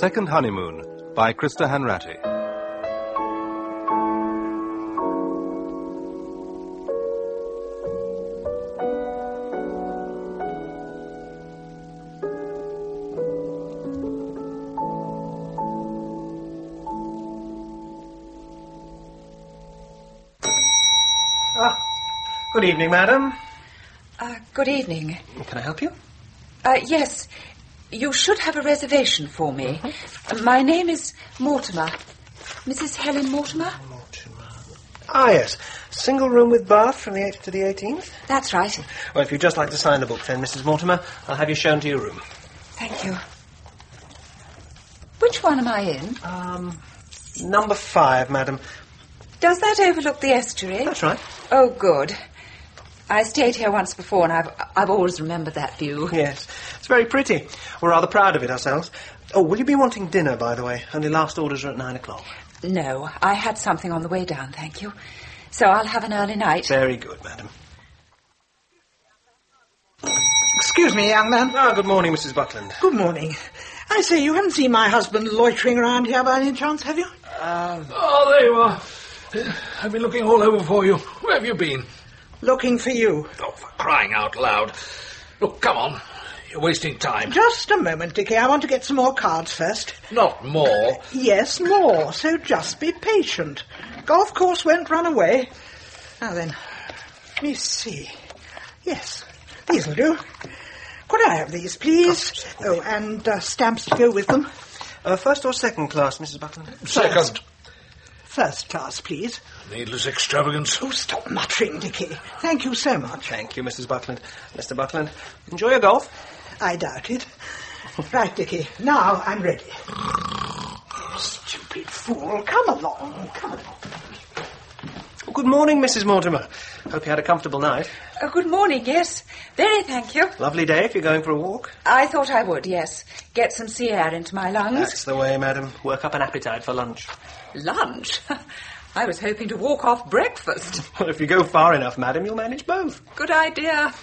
Second Honeymoon by Krista Hanratty. Good evening, madam. Good evening. Can I help you? Yes. You should have a reservation for me. My name is Mortimer. Mrs. Helen Mortimer? Ah, yes. Single room with bath from the 8th to the 18th? That's right. Well, if you'd just like to sign the book then, Mrs. Mortimer, I'll have you shown to your room. Thank you. Which one am I in? Number 5, madam. Does that overlook the estuary? That's right. Oh, good. I stayed here once before, and I've always remembered that view. Yes. It's very pretty. We're rather proud of it ourselves. Oh, will you be wanting dinner, by the way? Only last orders are at 9 o'clock. No, I had something on the way down, thank you. So I'll have an early night. Very good, madam. Excuse me, young man. Ah, good morning, Mrs. Buckland. Good morning. I say, you haven't seen my husband loitering around here by any chance, have you? Oh, there you are. I've been looking all over for you. Where have you been? Looking for you. Oh, for crying out loud. Look, come on. You're wasting time. Just a moment, Dickie. I want to get some more cards first. Not more. Yes, more. So just be patient. Golf course won't run away. Now then, let me see. Yes, these will do. Could I have these, please? Oh, and stamps to go with them. First or second class, Mrs. Buckland? Second. First class, please. Needless extravagance. Oh, stop muttering, Dickie. Thank you so much. Thank you, Mrs. Buckland. Mr. Buckland, enjoy your golf. I doubt it. Right, Dickie. Now I'm ready. Stupid fool. Come along. Come along. Good morning, Mrs. Mortimer. Hope you had a comfortable night. Good morning, yes. Very, thank you. Lovely day if you're going for a walk. I thought I would, yes. Get some sea air into my lungs. That's the way, madam. Work up an appetite for lunch. Lunch? I was hoping to walk off breakfast. Well, if you go far enough, madam, you'll manage both. Good idea.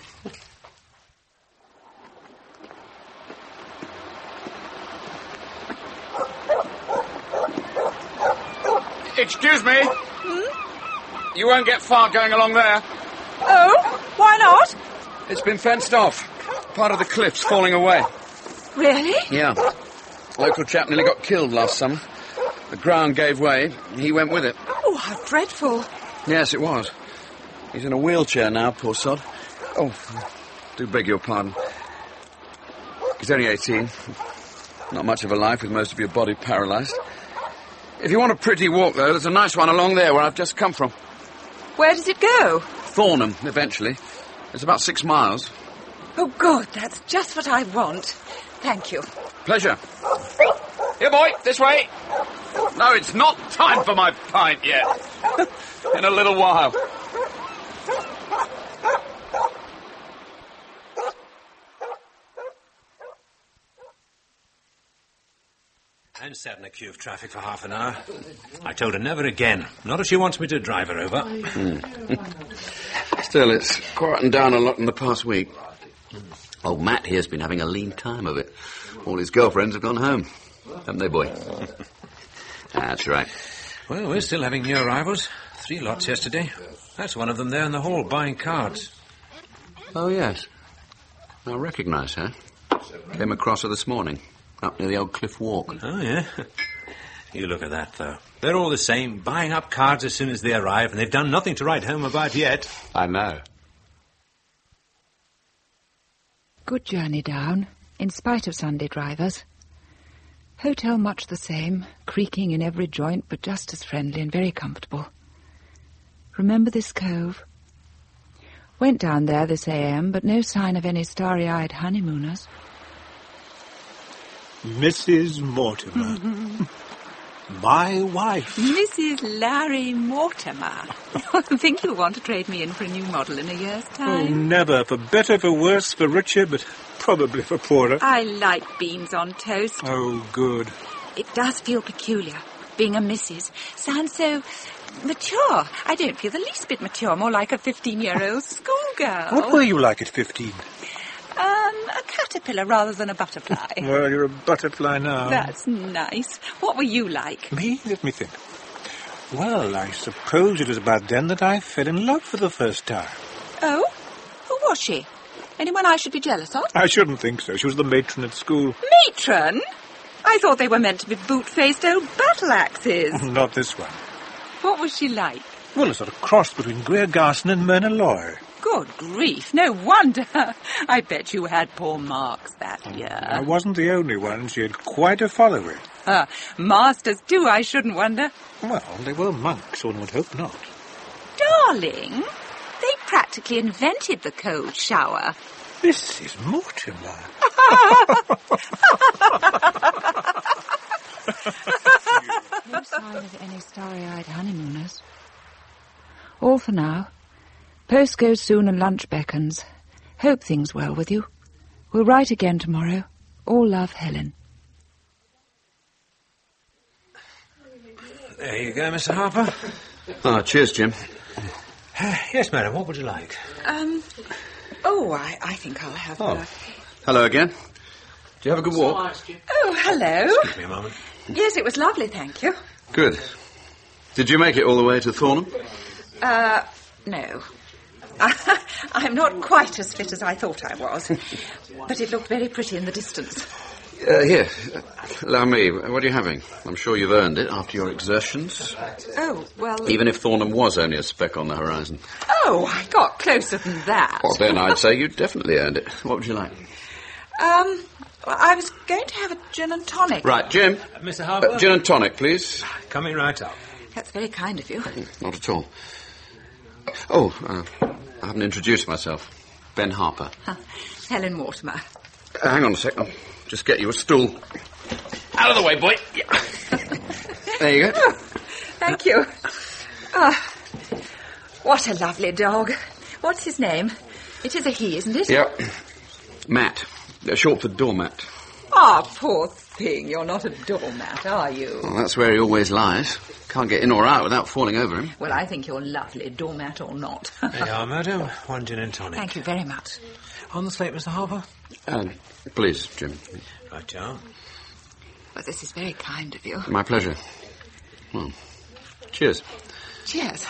Excuse me? You won't get far going along there. Oh, why not? It's been fenced off. Part of the cliff's falling away. Really? Yeah. Local chap nearly got killed last summer. The ground gave way. He went with it. Oh, how dreadful. Yes, it was. He's in a wheelchair now, poor sod. Oh, do beg your pardon. He's only 18. Not much of a life with most of your body paralysed. If you want a pretty walk, though, there's a nice one along there where I've just come from. Where does it go? Thornham, eventually. It's about 6 miles. Oh, good. That's just what I want. Thank you. Pleasure. Here, boy, this way. No, it's not time for my pint yet. In a little while. I'm sat in a queue of traffic for half an hour. I told her never again. Not if she wants me to drive her over. Still, it's quietened down a lot in the past week. Old Matt here's been having a lean time of it. All his girlfriends have gone home. Haven't they, boy? That's right. Well, we're still having new arrivals. 3 lots yesterday. That's one of them there in the hall buying cards. Oh, yes. I recognise her. Came across her this morning. Up near the old cliff walk. Oh, yeah? You look at that, though. They're all the same, buying up cards as soon as they arrive, and they've done nothing to write home about yet. I know. Good journey down, in spite of Sunday drivers. Hotel much the same, creaking in every joint, but just as friendly and very comfortable. Remember this cove? Went down there this a.m., but no sign of any starry-eyed honeymooners. Mrs. Mortimer. My wife. Mrs. Larry Mortimer. I think you'll want to trade me in for a new model in a year's Oh, time. never. For better, for worse, for richer, but probably for poorer. I like beans on toast. Oh, good. It does feel peculiar, being a missus. Sounds so mature. I don't feel the least bit mature, more like a 15-year-old schoolgirl. What were you like at 15? A caterpillar rather than a butterfly. Well, you're a butterfly now. That's nice. What were you like? Me? Let me think. Well, I suppose it was about then that I fell in love for the first time. Oh? Who was she? Anyone I should be jealous of? I shouldn't think so. She was the matron at school. Matron? I thought they were meant to be boot-faced old battle axes. Not this one. What was she like? Well, a sort of cross between Greer Garson and Myrna Loy. Good grief, no wonder. I bet you had poor marks that year. I wasn't the only one. She had quite a following. Masters, too, I shouldn't wonder. Well, they were monks, one would hope not. Darling, they practically invented the cold shower. This is Mortimer. No sign of any starry-eyed honeymooners. All for now. Post goes soon and lunch beckons. Hope things well with you. We'll write again tomorrow. All love, Helen. There you go, Mr. Harper. Ah, cheers, Jim. Yes, madam, what would you like? I think I'll have Hello again. Do you have a good walk? Oh, hello. Excuse me a moment. Yes, it was lovely, thank you. Good. Did you make it all the way to Thornham? No. I'm not quite as fit as I thought I was. But it looked very pretty in the distance. Here. Allow me. What are you having? I'm sure you've earned it after your exertions. Oh, well... Even if Thornham was only a speck on the horizon. Oh, I got closer than that. Well, then I'd say you definitely earned it. What would you like? Well, I was going to have a gin and tonic. Right, Jim. Mr. Harper? Gin and tonic, please. Coming right up. That's very kind of you. Not at all. Oh, I haven't introduced myself. Ben Harper. Helen Mortimer. Hang on a sec. I'll just get you a stool. Out of the way, boy. Yeah. There you go. Oh, thank you. What a lovely dog. What's his name? It is a he, isn't it? Yeah. Matt. Short for doormat. Poor thing. You're not a doormat, are you? Well, that's where he always lies. Can't get in or out without falling over him. Well, I think you're lovely, doormat or not. There you are, madam. One gin and tonic. Thank you very much. On the slate, Mr. Harper? Please, Jim. Right, John. Well, this is very kind of you. My pleasure. Well, cheers. Cheers.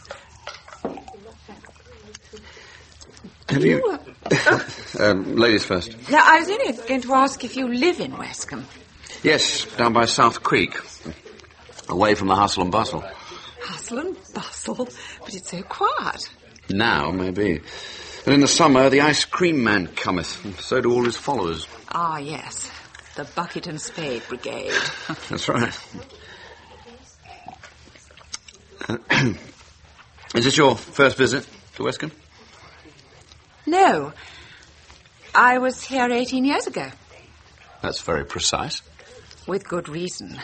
Have you... ladies first. Now, I was only going to ask if you live in Westcombe. Yes, down by South Creek. Away from the hustle and bustle. Hustle and bustle? But it's so quiet. Now, maybe. And in the summer, the ice cream man cometh, and so do all his followers. Ah, yes. The bucket and spade brigade. That's right. Is this your first visit to Westcombe? No. I was here 18 years ago. That's very precise. With good reason.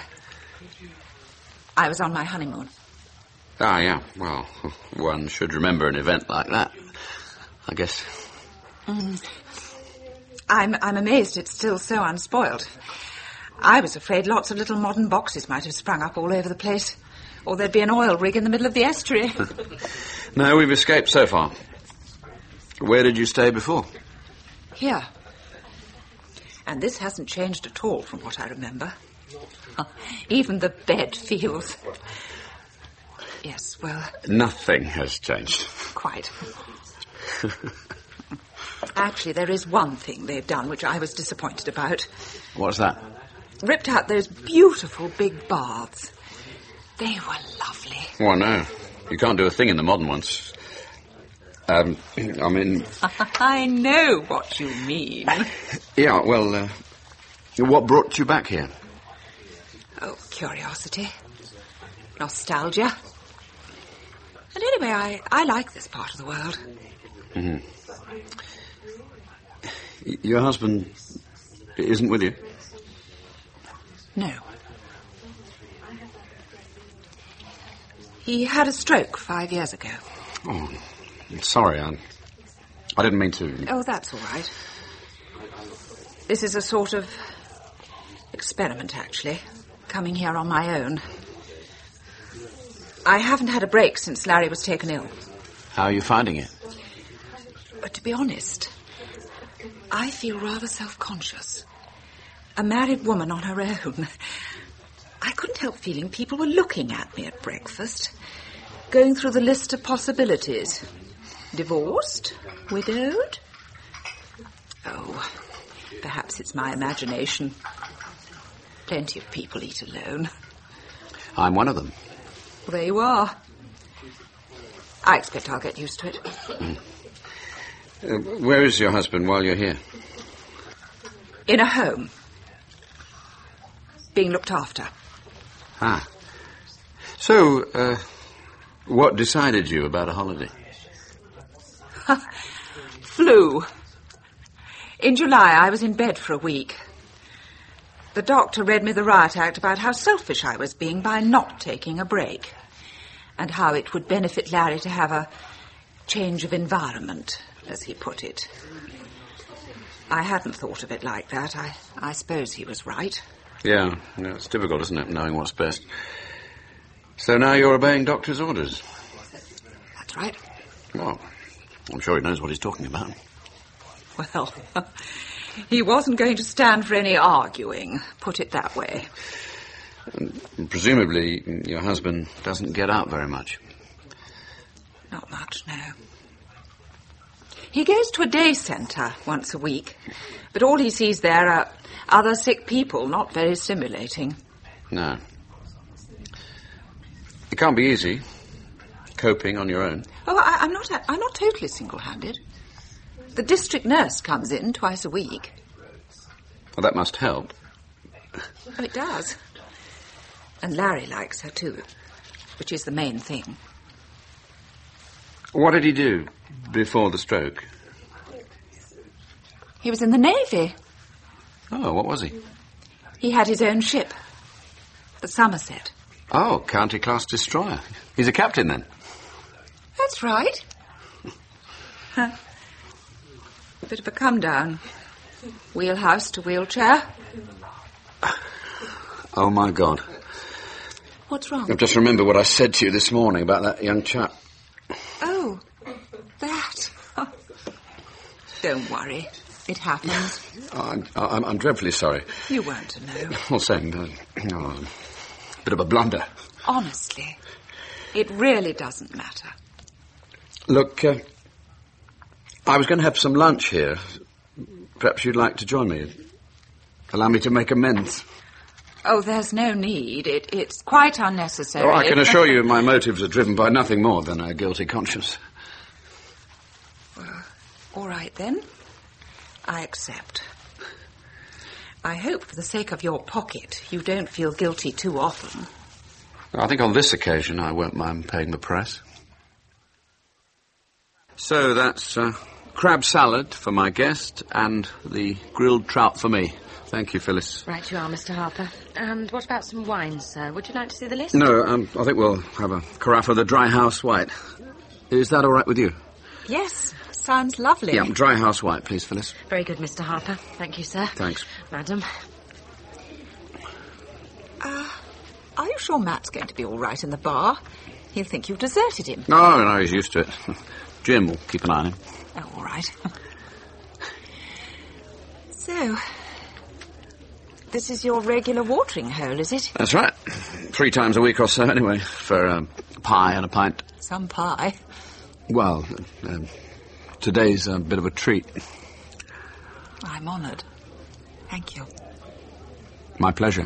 I was on my honeymoon. Ah, yeah. Well, one should remember an event like that, I guess. I'm amazed it's still so unspoiled. I was afraid lots of little modern boxes might have sprung up all over the place. Or there'd be an oil rig in the middle of the estuary. No, we've escaped so far. Where did you stay before? Here. And this hasn't changed at all from what I remember. Even the bed feels... Yes, well... Nothing has changed. Quite. Actually, there is one thing they've done which I was disappointed about. What's that? Ripped out those beautiful big baths. They were lovely. Oh, no. You can't do a thing in the modern ones. I mean... I know what you mean. Yeah, well, what brought you back here? Oh, curiosity. Nostalgia. And anyway, I like this part of the world. Mm-hmm. Your husband isn't with you? No. He had a stroke 5 years ago. Oh, I'm sorry, I didn't mean to... Oh, that's all right. This is a sort of experiment, actually. Coming here on my own. I haven't had a break since Larry was taken ill. How are you finding it? But to be honest, I feel rather self-conscious. A married woman on her own. I couldn't help feeling people were looking at me at breakfast, going through the list of possibilities. Divorced? Widowed? Oh, perhaps it's my imagination. Plenty of people eat alone. I'm one of them. Well, there you are. I expect I'll get used to it. Where is your husband while you're here? In a home. Being looked after. Ah. So, what decided you about a holiday? Flu. In July, I was in bed for a week. The doctor read me the riot act about how selfish I was being by not taking a break, and how it would benefit Larry to have a change of environment, as he put it. I hadn't thought of it like that. I suppose he was right. Yeah, it's difficult, isn't it, knowing what's best. So now you're obeying doctor's orders? That's right. Well, I'm sure he knows what he's talking about. Well, he wasn't going to stand for any arguing, put it that way. And presumably your husband doesn't get out very much. Not much, no. He goes to a day centre once a week, but all he sees there are other sick people, not very stimulating. No. It can't be easy, coping on your own. Oh, I'm not totally single-handed. The district nurse comes in twice a week. Well, that must help. Oh, it does. And Larry likes her too, which is the main thing. What did he do before the stroke? He was in the Navy. Oh, what was he? He had his own ship, the Somerset. Oh, county-class destroyer. He's a captain, then? That's right. Bit of a come-down. Wheelhouse to wheelchair. Oh, my God. What's wrong? I've just remembered what I said to you this morning about that young chap. Oh, that. Don't worry. It happens. I'm dreadfully sorry. You weren't to know. All saying, bit of a blunder. Honestly, it really doesn't matter. Look, I was going to have some lunch here. Perhaps you'd like to join me. Allow me to make amends. Oh, there's no need. It's quite unnecessary. Oh, I can assure you my motives are driven by nothing more than a guilty conscience. Well, all right, then. I accept. I hope, for the sake of your pocket, you don't feel guilty too often. I think on this occasion I won't mind paying the price. So that's crab salad for my guest and the grilled trout for me. Thank you, Phyllis. Right you are, Mr. Harper. And what about some wine, sir? Would you like to see the list? No, I think we'll have a carafe of the Dry House White. Is that all right with you? Yes, sounds lovely. Yeah, Dry House White, please, Phyllis. Very good, Mr. Harper. Thank you, sir. Thanks. Madam. Are you sure Matt's going to be all right in the bar? He'll think you've deserted him. No, he's used to it. Jim will keep an eye on him. Oh, all right. So, this is your regular watering hole, is it? That's right. 3 times a week or so, anyway, for a pie and a pint. Some pie. Well, today's a bit of a treat. I'm honoured. Thank you. My pleasure.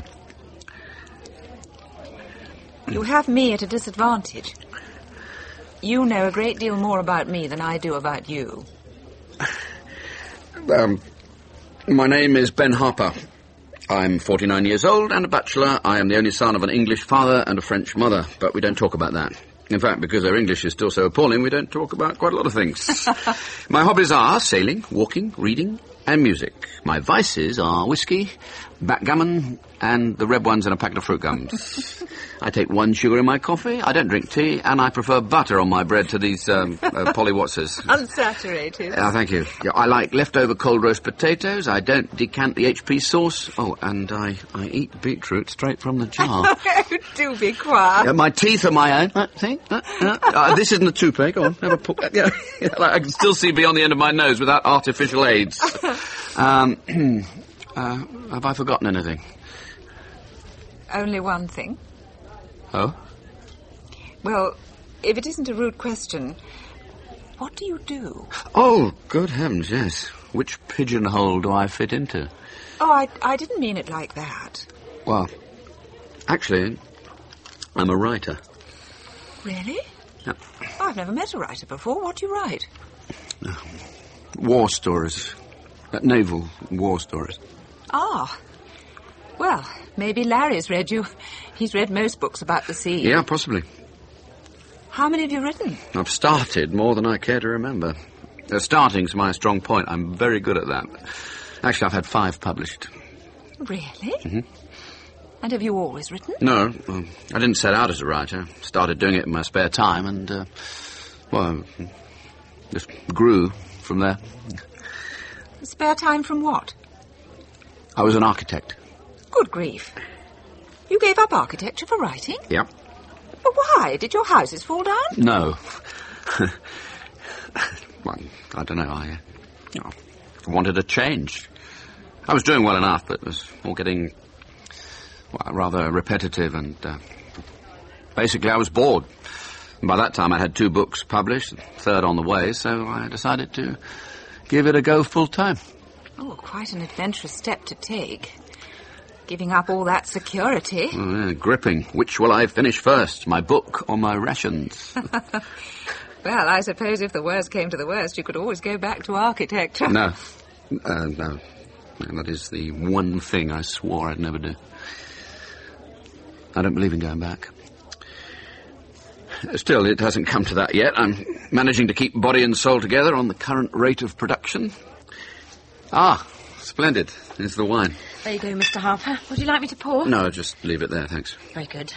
You have me at a disadvantage. You know a great deal more about me than I do about you. My name is Ben Harper. I'm 49 years old and a bachelor. I am the only son of an English father and a French mother, but we don't talk about that. In fact, because our English is still so appalling, we don't talk about quite a lot of things. My hobbies are sailing, walking, reading, and music. My vices are whiskey, backgammon, and the red ones in a packet of fruit gums. I take 1 sugar in my coffee, I don't drink tea, and I prefer butter on my bread to these Polly Watsers. Unsaturated. Thank you. Yeah, I like leftover cold roast potatoes, I don't decant the HP sauce. Oh, and I eat beetroot straight from the jar. Do be quiet. My teeth are my own. See? This isn't a toupee. Go on, have a pull. Yeah, I can still see beyond the end of my nose without artificial aids. Have I forgotten anything? Only one thing. Oh? Well, if it isn't a rude question, what do you do? Oh, good heavens, yes. Which pigeonhole do I fit into? Oh, I didn't mean it like that. Well, actually, I'm a writer. Really? Yeah. I've never met a writer before. What do you write? War stories. Naval war stories. Ah. Well, maybe Larry's read you. He's read most books about the sea. Yeah, possibly. How many have you written? I've started more than I care to remember. Starting's my strong point. I'm very good at that. Actually, I've had 5 published. Really? Mm-hmm. And have you always written? No, I didn't set out as a writer. Started doing it in my spare time and, just grew from there. Spare time from what? I was an architect. Good grief. You gave up architecture for writing? Yep. But why? Did your houses fall down? No. Well, I don't know. I wanted a change. I was doing well enough, but it was all getting rather repetitive and basically I was bored. And by that time I had 2 books published, 3rd on the way, so I decided to give it a go full time. Oh, quite an adventurous step to take. Giving up all that security. Oh, yeah, gripping. Which will I finish first, my book or my rations? Well, I suppose if the worst came to the worst, you could always go back to architecture. No. No. That is the one thing I swore I'd never do. I don't believe in going back. Still, it hasn't come to that yet. I'm managing to keep body and soul together on the current rate of production. Ah, splendid. Here's the wine. There you go, Mr. Harper. Would you like me to pour? No, just leave it there, thanks. Very good.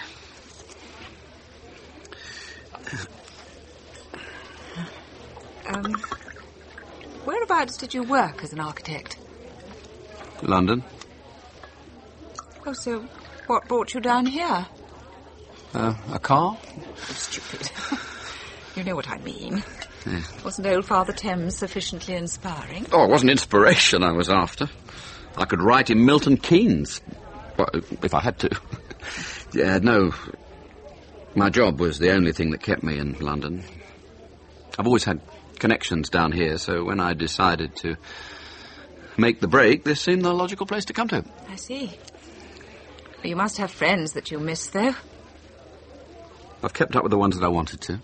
Whereabouts did you work as an architect? London. Oh, so what brought you down here? A car? Oh, stupid. You know what I mean. Yeah. Wasn't old Father Thames sufficiently inspiring? Oh, it wasn't inspiration I was after. I could write in Milton Keynes. Well, if I had to. Yeah, no. My job was the only thing that kept me in London. I've always had connections down here, so when I decided to make the break, this seemed the logical place to come to. I see. Well, you must have friends that you miss, though. I've kept up with the ones that I wanted to.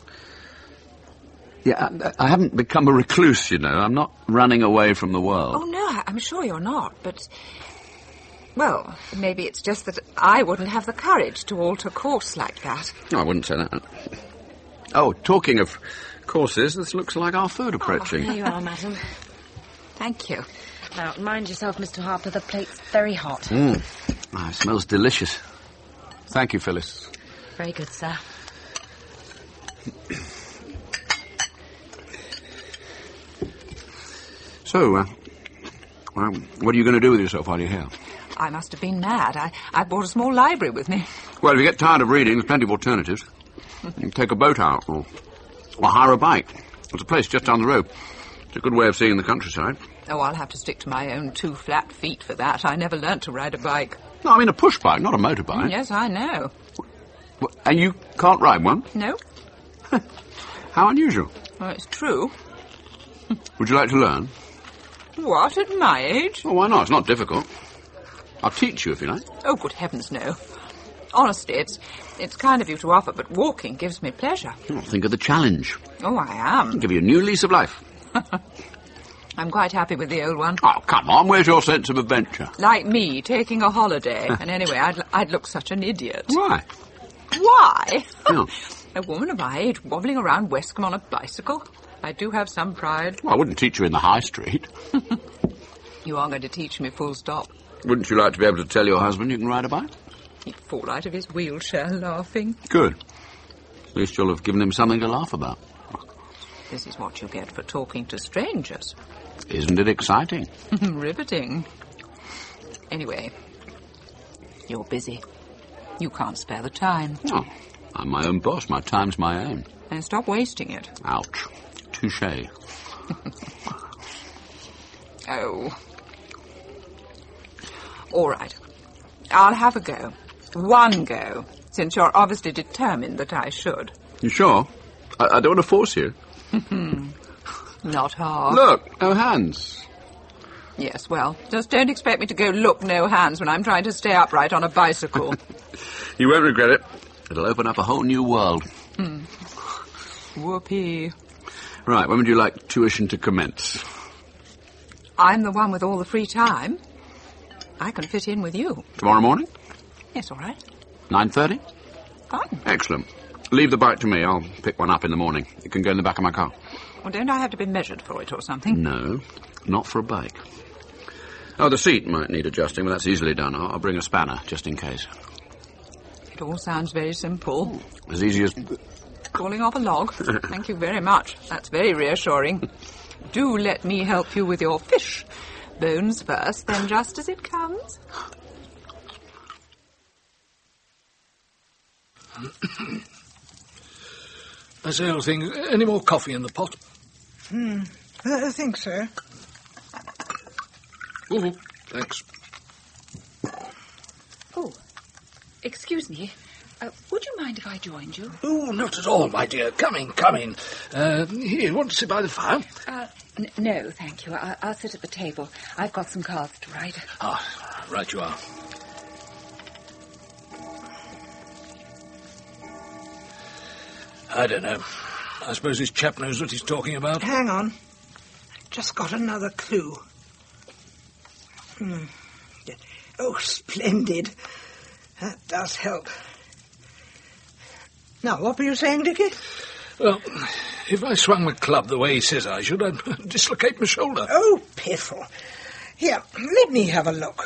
Yeah, I haven't become a recluse, you know. I'm not running away from the world. Oh, no, I'm sure you're not, but... Well, maybe it's just that I wouldn't have the courage to alter course like that. No, I wouldn't say that. Oh, talking of courses, this looks like our food approaching. Oh, there you are, madam. Thank you. Now, mind yourself, Mr. Harper, the plate's very hot. Oh, it smells delicious. Thank you, Phyllis. Very good, sir. So, what are you going to do with yourself while you're here? I must have been mad. I brought a small library with me. Well, if you get tired of reading, there's plenty of alternatives. You can take a boat out or hire a bike. There's a place just down the road. It's a good way of seeing the countryside. Oh, I'll have to stick to my own 2 flat feet for that. I never learnt to ride a bike. No, I mean a push bike, not a motorbike. Yes, I know. And you can't ride one? No. How unusual. Well, it's true. Would you like to learn? What, at my age? Well, why not? It's not difficult. I'll teach you if you like. Oh, good heavens, no. Honestly, it's kind of you to offer, but walking gives me pleasure. Oh, think of the challenge. Oh, I am. It'll give you a new lease of life. I'm quite happy with the old one. Oh, come on, where's your sense of adventure? Like me, taking a holiday. And anyway, I'd look such an idiot. Why? Why? Oh. A woman of my age wobbling around Westcombe on a bicycle. I do have some pride. Well, I wouldn't teach you in the high street. You are going to teach me full stop. Wouldn't you like to be able to tell your husband you can ride a bike? He'd fall out of his wheelchair laughing. Good. At least you'll have given him something to laugh about. This is what you get for talking to strangers. Isn't it exciting? Riveting. Anyway, you're busy. You can't spare the time. Oh, I'm my own boss. My time's my own. Then stop wasting it. Ouch. Touché. Oh. All right. I'll have a go. One go, since you're obviously determined that I should. You sure? I don't want to force you. Not hard. Look, no hands. Yes, well, just don't expect me to go look no hands when I'm trying to stay upright on a bicycle. You won't regret it. It'll open up a whole new world. Whoopee. Right, when would you like tuition to commence? I'm the one with all the free time. I can fit in with you. Tomorrow morning? Yes, all right. 9:30? Fine. Excellent. Leave the bike to me. I'll pick one up in the morning. It can go in the back of my car. Well, don't I have to be measured for it or something? No, not for a bike. Oh, the seat might need adjusting, but that's easily done. I'll bring a spanner, just in case. It all sounds very simple. As easy as... Falling off a log? Thank you very much. That's very reassuring. Do let me help you with your fish. Bones first, then just as it comes. I say, old thing, any more coffee in the pot? I think so. Oh, thanks. Oh, excuse me. Would you mind if I joined you? Oh, not at all, my dear. Come in, come in. Here, you want to sit by the fire? No, thank you. I'll sit at the table. I've got some cards to write. Ah, right you are. I don't know. I suppose this chap knows what he's talking about. Hang on. Just got another clue. Oh, splendid. That does help. Now, what were you saying, Dickie? Well, if I swung my club the way he says I should, I'd dislocate my shoulder. Oh, piffle. Here, let me have a look.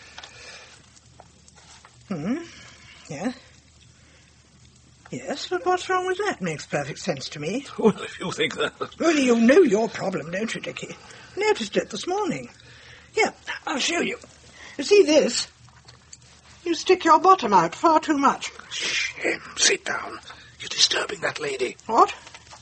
Yeah. Yes, but what's wrong with that? Makes perfect sense to me. Well, if you think that... Well, you know your problem, don't you, Dickie? Noticed it this morning. Here, I'll show you. You see this? You stick your bottom out far too much. Shame. Sit down. You're disturbing that lady. What?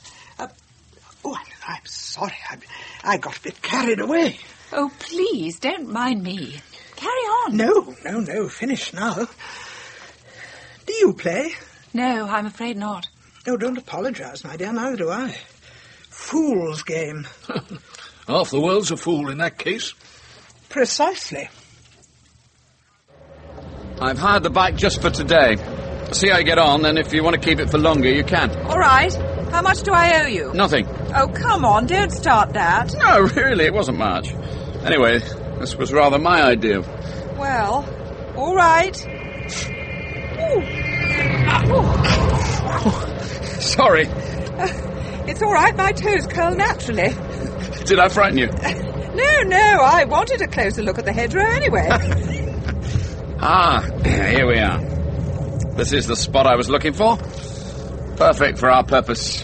I'm sorry. I got a bit carried away. Oh, please, don't mind me. Carry on. No. Finish now. Do you play? No, I'm afraid not. Oh, don't apologise, my dear. Neither do I. Fool's game. Half the world's a fool in that case. Precisely. I've hired the bike just for today. See how you get on, and if you want to keep it for longer, you can. All right. How much do I owe you? Nothing. Oh, come on, don't start that. No, really, it wasn't much. Anyway, this was rather my idea. Well, all right. Sorry. It's all right, my toes curl naturally. Did I frighten you? No, I wanted a closer look at the hedgerow anyway. Here we are. This is the spot I was looking for. Perfect for our purpose.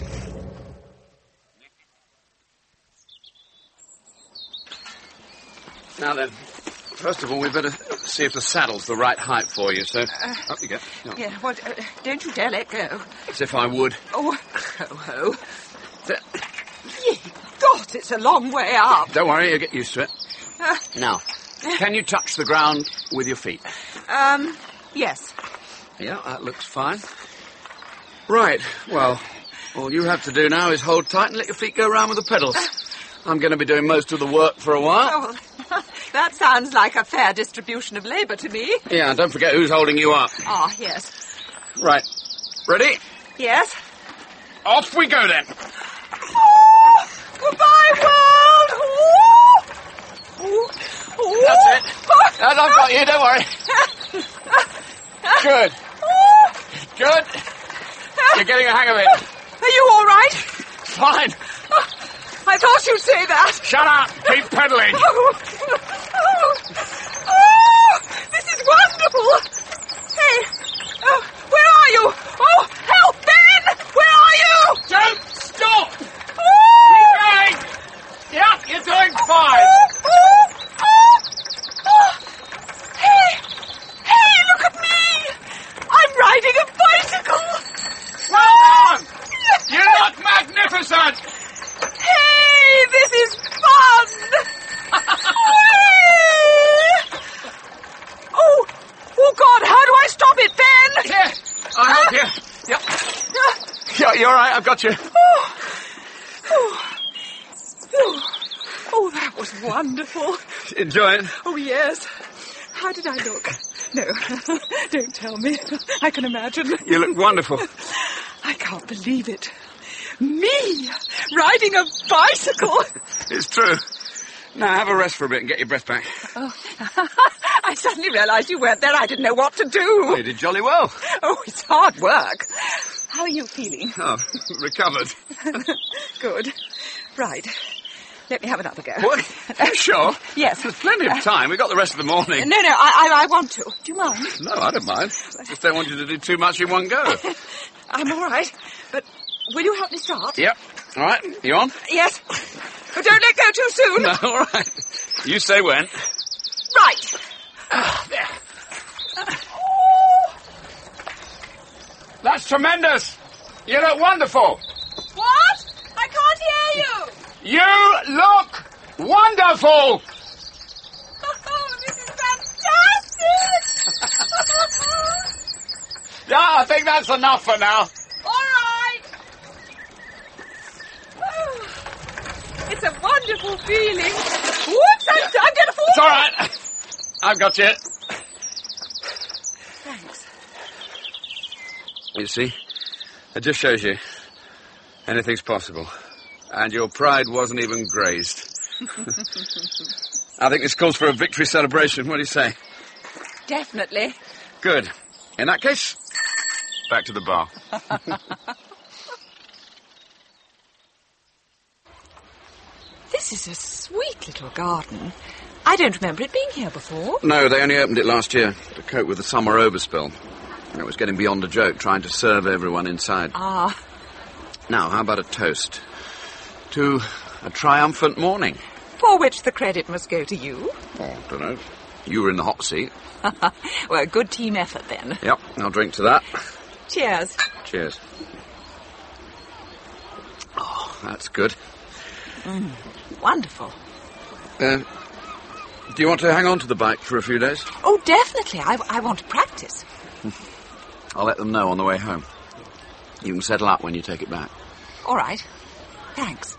Now then, first of all, we better see if the saddle's the right height for you, so... up you go. No. Yeah, what? Don't you dare let go. As if I would. Oh, ho. Ye God, it's a long way up. Don't worry, you'll get used to it. Now, can you touch the ground with your feet? Yes. Yeah, that looks fine. Right, well, all you have to do now is hold tight and let your feet go around with the pedals. I'm going to be doing most of the work for a while. Oh, that sounds like a fair distribution of labour to me. Yeah, don't forget who's holding you up. Ah, yes. Right. Ready? Yes. Off we go, then. Oh, goodbye, world. That's it. I've got you, don't worry. Good. Good. You're getting a hang of it. Are you all right? Fine. I thought you'd say that. Shut up. Keep pedaling. wonderful! Hey, oh, where are you? Oh, help, Ben! Where are you? Don't stop! Oh! Keep going! Yep, you're doing fine. Hey! Hey, look at me! I'm riding a bicycle! Well done! You look magnificent! Hey, this is fun! Oh, God, how do I stop it, Ben? Here, I'll help you. Yep. Yeah, you're all right, I've got you. Oh, that was wonderful. Enjoy it? Oh, yes. How did I look? No, don't tell me. I can imagine. You look wonderful. I can't believe it. Me, riding a bicycle. It's true. Now, have a rest for a bit and get your breath back. Oh, I suddenly realised you weren't there. I didn't know what to do. Oh, you did jolly well. Oh, it's hard work. How are you feeling? Oh, recovered. Good. Right. Let me have another go. What? Sure. Yes. There's plenty of time. We've got the rest of the morning. No, I want to. Do you mind? No, I don't mind. Just don't want you to do too much in one go. I'm all right, but will you help me start? Yep. All right. You on? Yes. But don't let go too soon. No, all right. You say when. Right. There. That's tremendous. You look wonderful. What? I can't hear you. You look wonderful. Oh, this is fantastic. Yeah, I think that's enough for now. All right. Oh, it's a wonderful feeling. Whoops, I'm going to fall. It's all right. I've got you. Thanks. You see, it just shows you anything's possible. And your pride wasn't even grazed. I think this calls for a victory celebration. What do you say? Definitely. Good. In that case, back to the bar. This is a sweet little garden. I don't remember it being here before. No, they only opened it last year to cope with the summer overspill. It was getting beyond a joke trying to serve everyone inside. Ah. Now, how about a toast to a triumphant morning? For which the credit must go to you. Oh, don't know. You were in the hot seat. Well, good team effort then. Yep, I'll drink to that. Cheers. Cheers. Oh, that's good. Wonderful. Do you want to hang on to the bike for a few days? Oh, definitely. I want to practice. I'll let them know on the way home. You can settle up when you take it back. All right. Thanks.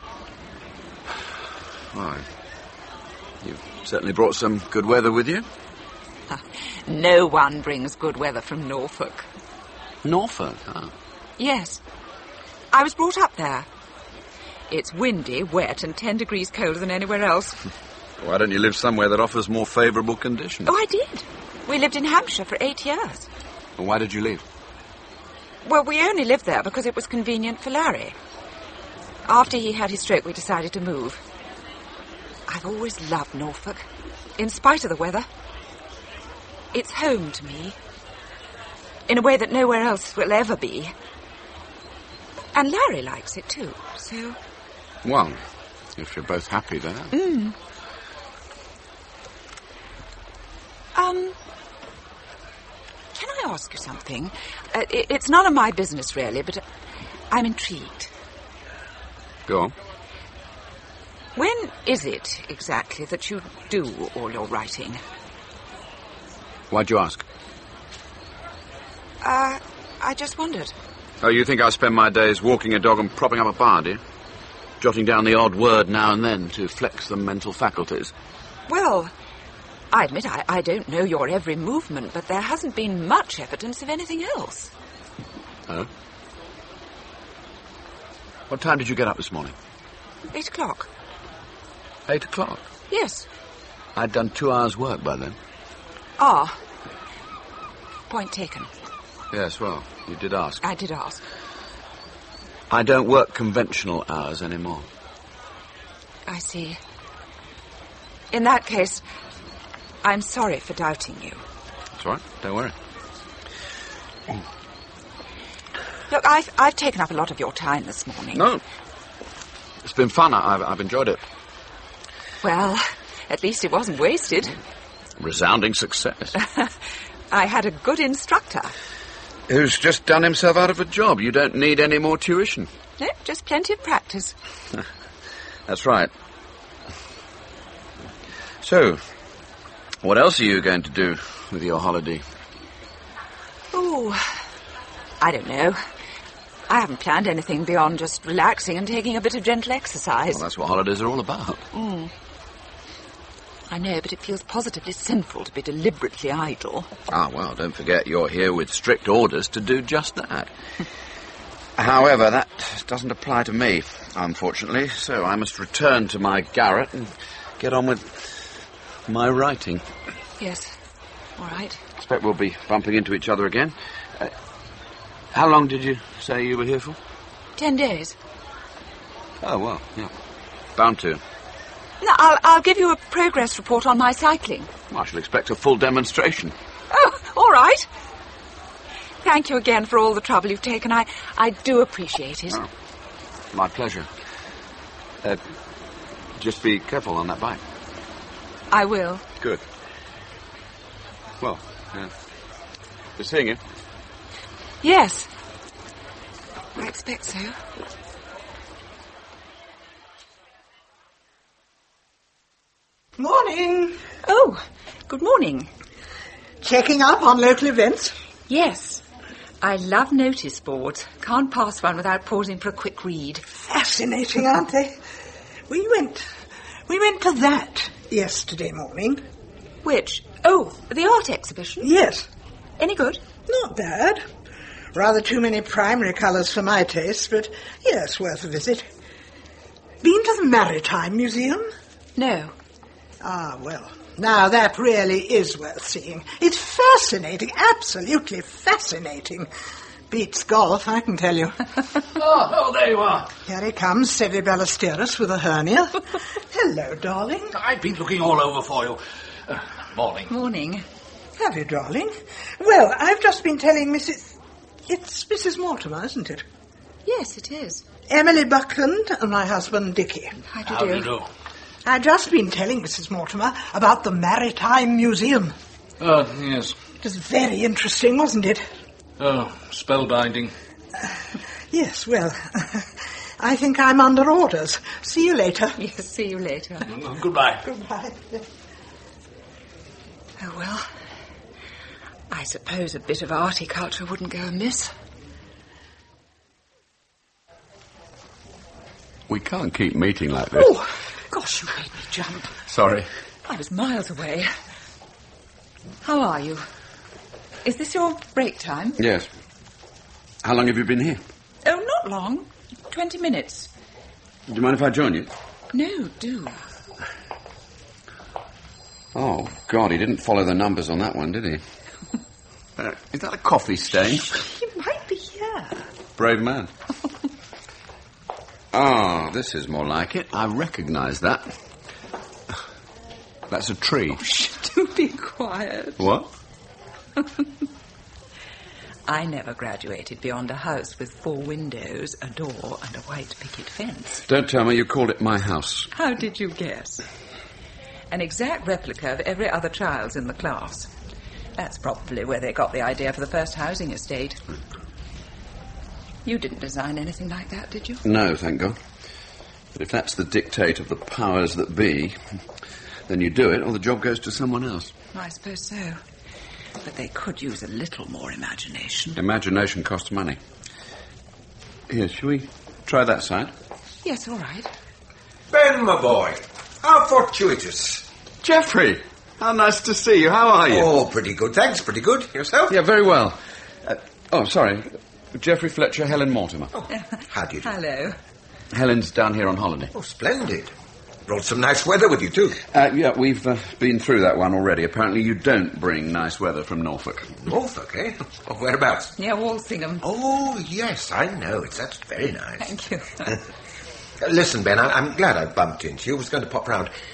Why? You've certainly brought some good weather with you. No one brings good weather from Norfolk. Norfolk, huh? Yes. I was brought up there. It's windy, wet, and 10 degrees colder than anywhere else. Why don't you live somewhere that offers more favourable conditions? Oh, I did. We lived in Hampshire for 8 years. Well, why did you leave? Well, we only lived there because it was convenient for Larry. After he had his stroke, we decided to move. I've always loved Norfolk, in spite of the weather. It's home to me, in a way that nowhere else will ever be. And Larry likes it too, so... Well, if you're both happy there. Can I ask you something? It's none of my business, really, but I'm intrigued. Go on. When is it, exactly, that you do all your writing? Why'd you ask? I just wondered. Oh, you think I spend my days walking a dog and propping up a bar, do you? Jotting down the odd word now and then to flex the mental faculties? Well, I admit I don't know your every movement, but there hasn't been much evidence of anything else. Oh? What time did you get up this morning? 8 o'clock. 8 o'clock? Yes. I'd done 2 hours' work by then. Ah. Point taken. Yes, well, you did ask. I did ask. I don't work conventional hours anymore. I see. In that case, I'm sorry for doubting you. That's all right. Don't worry. Look, I've taken up a lot of your time this morning. No. It's been fun. I've enjoyed it. Well, at least it wasn't wasted. Resounding success. I had a good instructor. Who's just done himself out of a job. You don't need any more tuition. No, just plenty of practice. That's right. So, what else are you going to do with your holiday? Oh, I don't know. I haven't planned anything beyond just relaxing and taking a bit of gentle exercise. Well, that's what holidays are all about. I know, but it feels positively sinful to be deliberately idle. Ah, well, don't forget you're here with strict orders to do just that. However, that doesn't apply to me, unfortunately, so I must return to my garret and get on with my writing. Yes, all right. Expect we'll be bumping into each other again. How long did you say you were here for? 10 days. Oh, well, yeah. Bound to. No, I'll give you a progress report on my cycling. I shall expect a full demonstration. Oh, all right. Thank you again for all the trouble you've taken. I do appreciate it. Oh, my pleasure. Just be careful on that bike. I will. Good. Well, good seeing you. Yes. I expect so. Morning. Oh, good morning. Checking up on local events? Yes. I love notice boards. Can't pass one without pausing for a quick read. Fascinating, aren't they? We went to that yesterday morning. Which? Oh, the art exhibition? Yes. Any good? Not bad. Rather too many primary colours for my taste, but yes, worth a visit. Been to the Maritime Museum? No. Ah, well, now that really is worth seeing. It's fascinating, absolutely fascinating. Beats golf, I can tell you. Oh, there you are. Here he comes, Sevi Ballesteros with a hernia. Hello, darling. I've been looking all over for you. Morning. Morning. Have you, darling? Well, I've just been telling Mrs... It's Mrs. Mortimer, isn't it? Yes, it is. Emily Buckland and my husband, Dickie. How do you do? I've just been telling Mrs. Mortimer about the Maritime Museum. Oh, yes. It was very interesting, wasn't it? Oh, spellbinding. Yes, well, I think I'm under orders. See you later. Yes, see you later. Goodbye. Goodbye. Oh, well, I suppose a bit of articulture wouldn't go amiss. We can't keep meeting like this. Oh, gosh, you made me jump. Sorry. I was miles away. How are you? Is this your break time? Yes. How long have you been here? Oh, not long. 20 minutes. Do you mind if I join you? No, do. Oh, God, he didn't follow the numbers on that one, did he? Is that a coffee stain? He might be here. Brave man. Ah, this is more like it. I recognise that. That's a tree. Oh, do be quiet. What? I never graduated beyond a house with 4 windows, a door, and a white picket fence. Don't tell me you called it my house. How did you guess? An exact replica of every other child's in the class. That's probably where they got the idea for the first housing estate. You didn't design anything like that, did you? No, thank God. But if that's the dictate of the powers that be, then you do it or the job goes to someone else. I suppose so. But they could use a little more imagination. Imagination costs money. Here, shall we try that side? Yes, all right. Ben, my boy, how fortuitous. Geoffrey, how nice to see you. How are you? Oh, pretty good, thanks. Pretty good. Yourself? Yeah, very well. Sorry. Geoffrey Fletcher, Helen Mortimer. Oh, how do you do? Hello. Helen's down here on holiday. Oh, splendid. Brought some nice weather with you, too. Yeah, we've been through that one already. Apparently you don't bring nice weather from Norfolk. Norfolk, eh? Oh, whereabouts? Yeah, Walsingham. Oh, yes, I know. That's very nice. Thank you. Listen, Ben, I'm glad I bumped into you. I was going to pop round.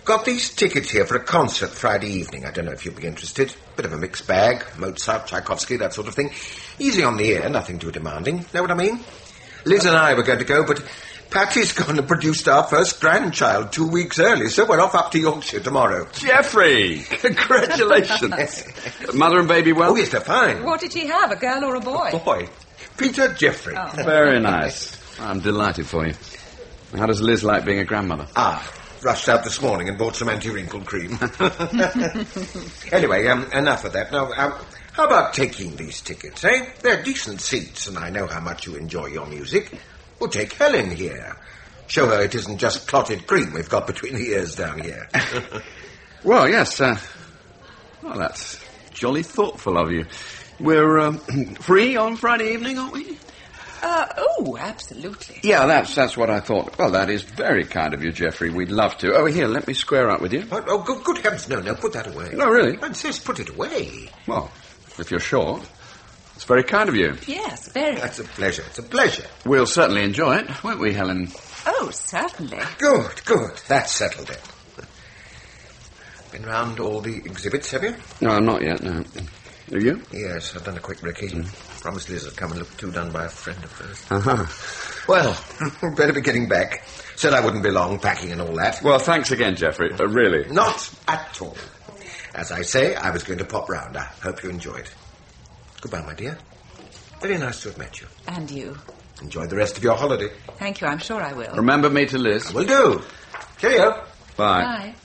Got these tickets here for a concert Friday evening. I don't know if you'll be interested. Bit of a mixed bag. Mozart, Tchaikovsky, that sort of thing. Easy on the ear, nothing too demanding. Know what I mean? Liz and I were going to go, but Patty's gone and produced our first grandchild 2 weeks early, so we're off up to Yorkshire tomorrow. Geoffrey! Congratulations. Mother and baby well? Oh, yes, they're fine. What did he have, a girl or a boy? A boy. Peter Geoffrey. Oh. Very nice. I'm delighted for you. How does Liz like being a grandmother? Rushed out this morning and bought some anti-wrinkle cream. Anyway, enough of that. Now, how about taking these tickets, eh? They're decent seats, and I know how much you enjoy your music. We'll take Helen here. Show her it isn't just clotted cream we've got between the ears down here. Well, yes. Well, that's jolly thoughtful of you. We're free on Friday evening, aren't we? Oh, absolutely. Yeah, that's what I thought. Well, that is very kind of you, Geoffrey. We'd love to. Oh, here, let me square up with you. Oh, good heavens, no, put that away. No, really? I insist, put it away. Well, if you're sure. It's very kind of you. Yes, very. That's a pleasure. It's a pleasure. We'll certainly enjoy it, won't we, Helen? Oh, certainly. Good. That's settled then. Been round all the exhibits, have you? No, not yet, no. Have you? Yes, I've done a quick recce. Promised Liz I'd come and look two done by a friend of hers. Uh-huh. Well, better be getting back. Said I wouldn't be long, packing and all that. Well, thanks again, Geoffrey. Really. Not at all. As I say, I was going to pop round. I hope you enjoyed. Goodbye, my dear. Very nice to have met you. And you. Enjoy the rest of your holiday. Thank you, I'm sure I will. Remember me to Liz. I will do. Cheerio. Bye.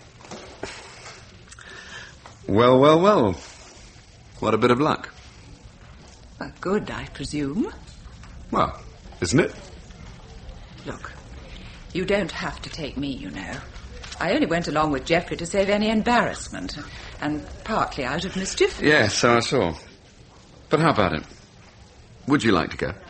Well. What a bit of luck. Well, good, I presume. Well, isn't it? Look, you don't have to take me, you know. I only went along with Geoffrey to save any embarrassment, and partly out of mischief. Yes, so I saw. But how about it? Would you like to go?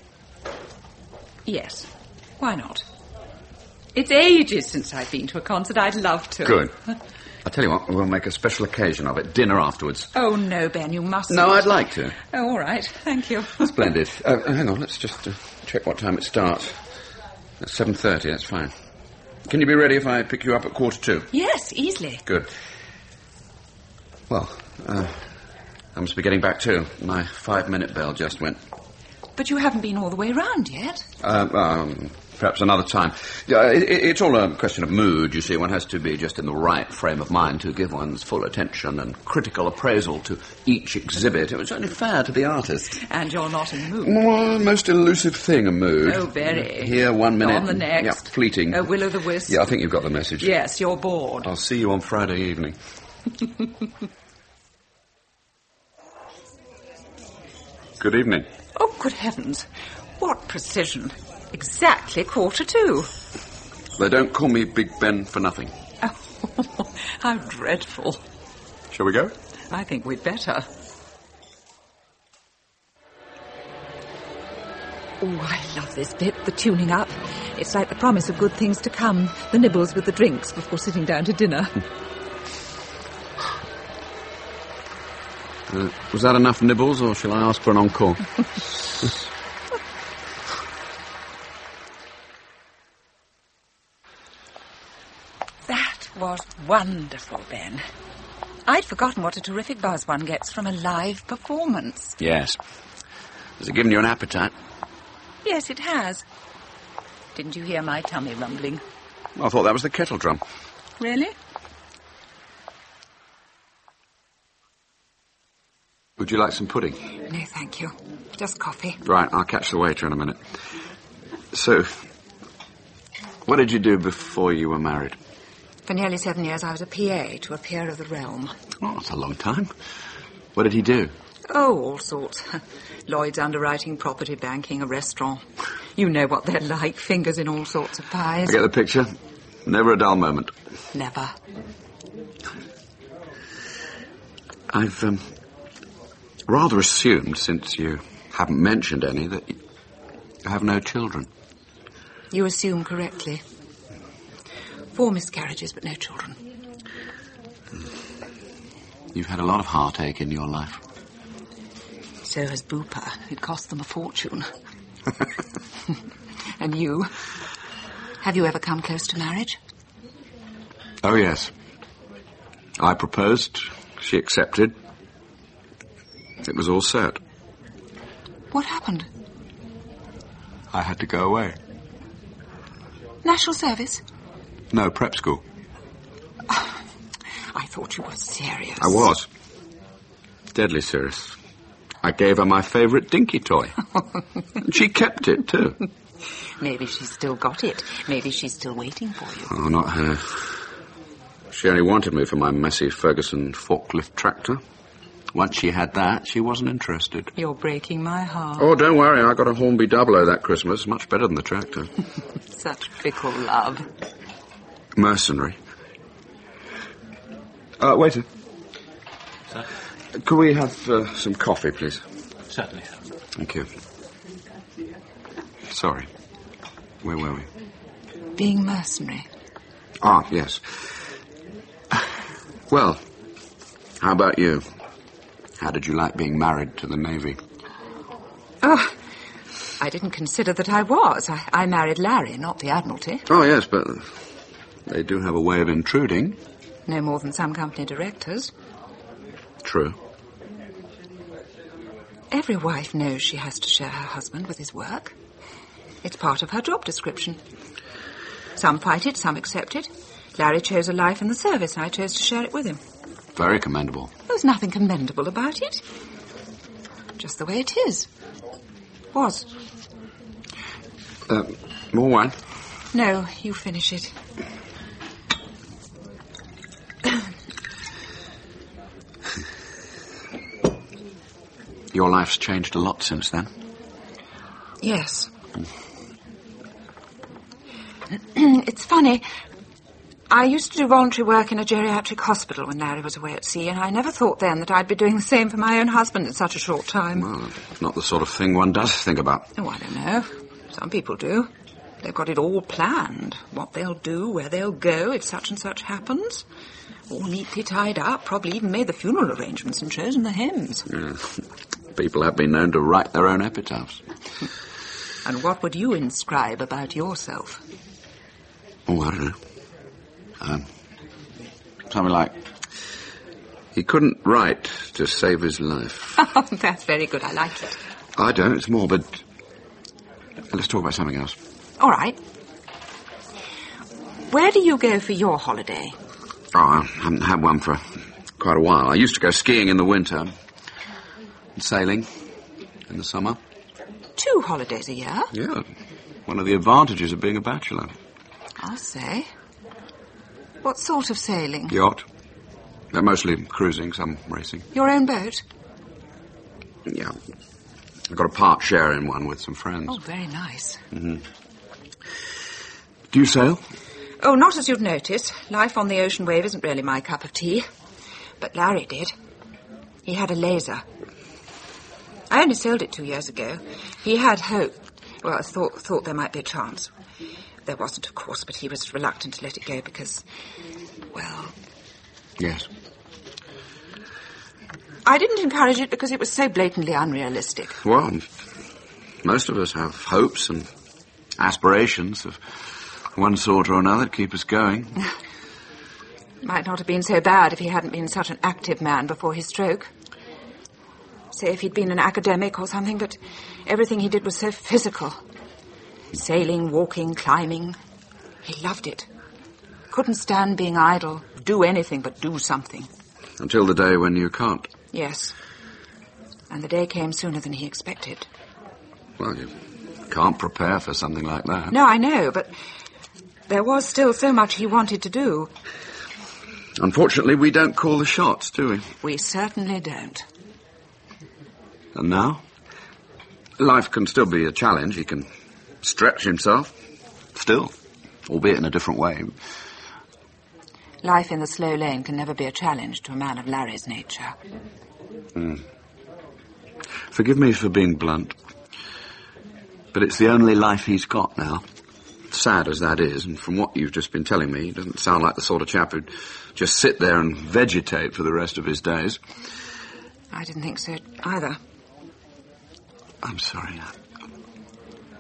Yes. Why not? It's ages since I've been to a concert. I'd love to. Good. I'll tell you what, we'll make a special occasion of it. Dinner afterwards. Oh, no, Ben, you mustn't. No, I'd like to. Oh, all right. Thank you. Splendid. Hang on, let's just check what time it starts. 7:30, that's fine. Can you be ready if I pick you up at 2:45? Yes, easily. Good. Well, I must be getting back too. My 5-minute bell just went. But you haven't been all the way round yet. Perhaps another time. It's all a question of mood, you see. One has to be just in the right frame of mind to give one's full attention and critical appraisal to each exhibit. It was only fair to the artist. And you're not in the mood. Well, most elusive thing, a mood. Oh, very. Here, 1 minute. On the next. Yeah, fleeting. A will-o'-the-wisp. Yeah, I think you've got the message. Yes, you're bored. I'll see you on Friday evening. Good evening. Oh, good heavens. What precision. Exactly 2:45. They don't call me Big Ben for nothing. Oh, how dreadful. Shall we go? I think we'd better. Oh, I love this bit, the tuning up. It's like the promise of good things to come. The nibbles with the drinks before sitting down to dinner. Was that enough nibbles, or shall I ask for an encore? That was wonderful, Ben. I'd forgotten what a terrific buzz one gets from a live performance. Yes. Has it given you an appetite? Yes, it has. Didn't you hear my tummy rumbling? I thought that was the kettle drum. Really? Would you like some pudding? No, thank you. Just coffee. Right, I'll catch the waiter in a minute. So, what did you do before you were married? For nearly 7 years, I was a PA to a peer of the realm. Oh, that's a long time. What did he do? Oh, all sorts. Lloyd's underwriting, property banking, a restaurant. You know what they're like, fingers in all sorts of pies. I get the picture. Never a dull moment. Never. I've rather assumed, since you haven't mentioned any, that you have no children. You assume correctly. 4 miscarriages, but no children. You've had a lot of heartache in your life. So has Bupa. It cost them a fortune. And you? Have you ever come close to marriage? Oh, yes. I proposed. She accepted. It was all set. What happened? I had to go away. National Service? No, prep school. I thought you were serious. I was. Deadly serious. I gave her my favourite dinky toy. And she kept it, too. Maybe she's still got it. Maybe she's still waiting for you. Oh, not her. She only wanted me for my messy Ferguson forklift tractor. Once she had that, she wasn't interested. You're breaking my heart. Oh, don't worry. I got a Hornby 00 that Christmas. Much better than the tractor. Such fickle love. Mercenary. Waiter. Sir? Could we have some coffee, please? Certainly, sir. Thank you. Sorry. Where were we? Being mercenary. Ah, yes. Well, how about you? How did you like being married to the Navy? Oh, I didn't consider that I was. I married Larry, not the Admiralty. Oh, yes, but they do have a way of intruding. No more than some company directors. True. Every wife knows she has to share her husband with his work. It's part of her job description. Some fight it, some accept it. Larry chose a life in the service, and I chose to share it with him. Very commendable. There's nothing commendable about it. Just the way it is. Was. More wine? No, you finish it. Your life's changed a lot since then. Yes. It's funny. I used to do voluntary work in a geriatric hospital when Larry was away at sea, and I never thought then that I'd be doing the same for my own husband in such a short time. Well, not the sort of thing one does think about. Oh, I don't know. Some people do. They've got it all planned. What they'll do, where they'll go if such and such happens. All neatly tied up, probably even made the funeral arrangements and chosen the hymns. Yeah. People have been known to write their own epitaphs. And what would you inscribe about yourself? Oh, I don't know. Something like, he couldn't write to save his life. Oh, that's very good. I like it. I don't. It's morbid. Let's talk about something else. All right. Where do you go for your holiday? Oh, I haven't had one for quite a while. I used to go skiing in the winter and sailing in the summer. 2 holidays a year? Yeah. One of the advantages of being a bachelor. I'll say. What sort of sailing? Yacht. Mostly cruising, some racing. Your own boat? Yeah. I've got a part share in one with some friends. Oh, very nice. Mm-hmm. Do you sail? Oh, not as you'd notice. Life on the ocean wave isn't really my cup of tea. But Larry did. He had a laser. I only sailed it 2 years ago. He had hope. Well, I thought there might be a chance. There wasn't, of course, but he was reluctant to let it go because, well... Yes. I didn't encourage it because it was so blatantly unrealistic. Well, most of us have hopes and aspirations of one sort or another to keep us going. Might not have been so bad if he hadn't been such an active man before his stroke. Say if he'd been an academic or something, but everything he did was so physical. Sailing, walking, climbing. He loved it. Couldn't stand being idle, do anything but do something. Until the day when you can't. Yes. And the day came sooner than he expected. Well, you can't prepare for something like that. No, I know, but there was still so much he wanted to do. Unfortunately, we don't call the shots, do we? We certainly don't. And now? Life can still be a challenge. He can stretch himself. Still. Albeit in a different way. Life in the slow lane can never be a challenge to a man of Larry's nature. Forgive me for being blunt. But it's the only life he's got now. Sad as that is, and from what you've just been telling me, he doesn't sound like the sort of chap who'd just sit there and vegetate for the rest of his days. I didn't think so either. I'm sorry.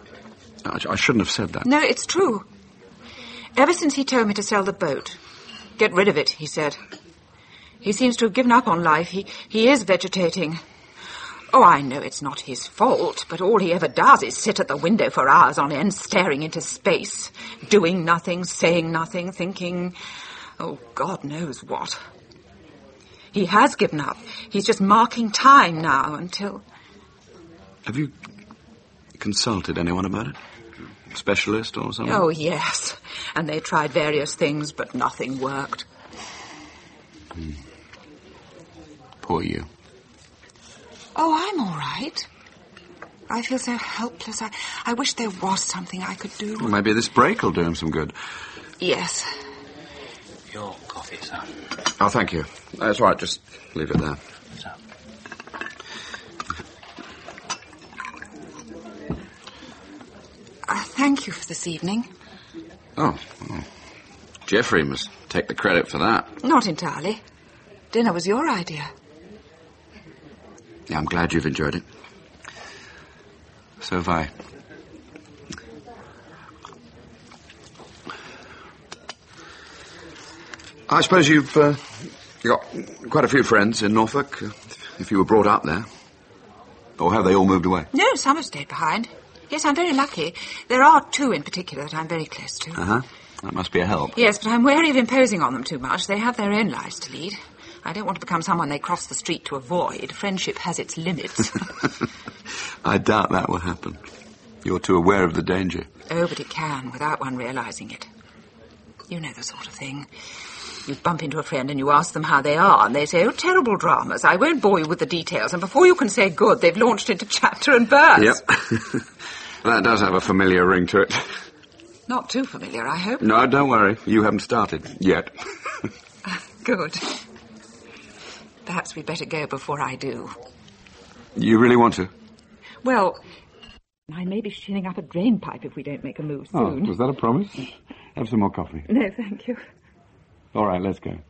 I shouldn't have said that. No, it's true. Ever since he told me to sell the boat, Get rid of it, he said. He seems to have given up on life. He is vegetating. Oh, I know it's not his fault, but all he ever does is sit at the window for hours on end, staring into space, doing nothing, saying nothing, thinking, oh, God knows what. He has given up. He's just marking time now until... Have you consulted anyone about it? Specialist or something? Oh, yes. And they tried various things, but nothing worked. Poor you. Oh, I'm all right. I feel so helpless. I wish there was something I could do. Well, maybe this break will do him some good. Yes. Your coffee, sir. Oh, thank you. That's all right. Just leave it there. So. Thank you for this evening. Oh. Geoffrey must take the credit for that. Not entirely. Dinner was your idea. Yeah, I'm glad you've enjoyed it. So have I. I suppose you've got quite a few friends in Norfolk, if you were brought up there. Or have they all moved away? No, some have stayed behind. Yes, I'm very lucky. There are 2 in particular that I'm very close to. Uh-huh. That must be a help. Yes, but I'm wary of imposing on them too much. They have their own lives to lead. I don't want to become someone they cross the street to avoid. Friendship has its limits. I doubt that will happen. You're too aware of the danger. Oh, but it can, without one realising it. You know the sort of thing. You bump into a friend and you ask them how they are, and they say, oh, terrible dramas. I won't bore you with the details. And before you can say good, they've launched into chapter and verse. Yep. That does have a familiar ring to it. Not too familiar, I hope. No, don't worry. You haven't started yet. Good. Perhaps we'd better go before I do. You really want to? Well, I may be shilling up a drain pipe if we don't make a move soon. Oh, was that a promise? Have some more coffee. No, thank you. All right, let's go.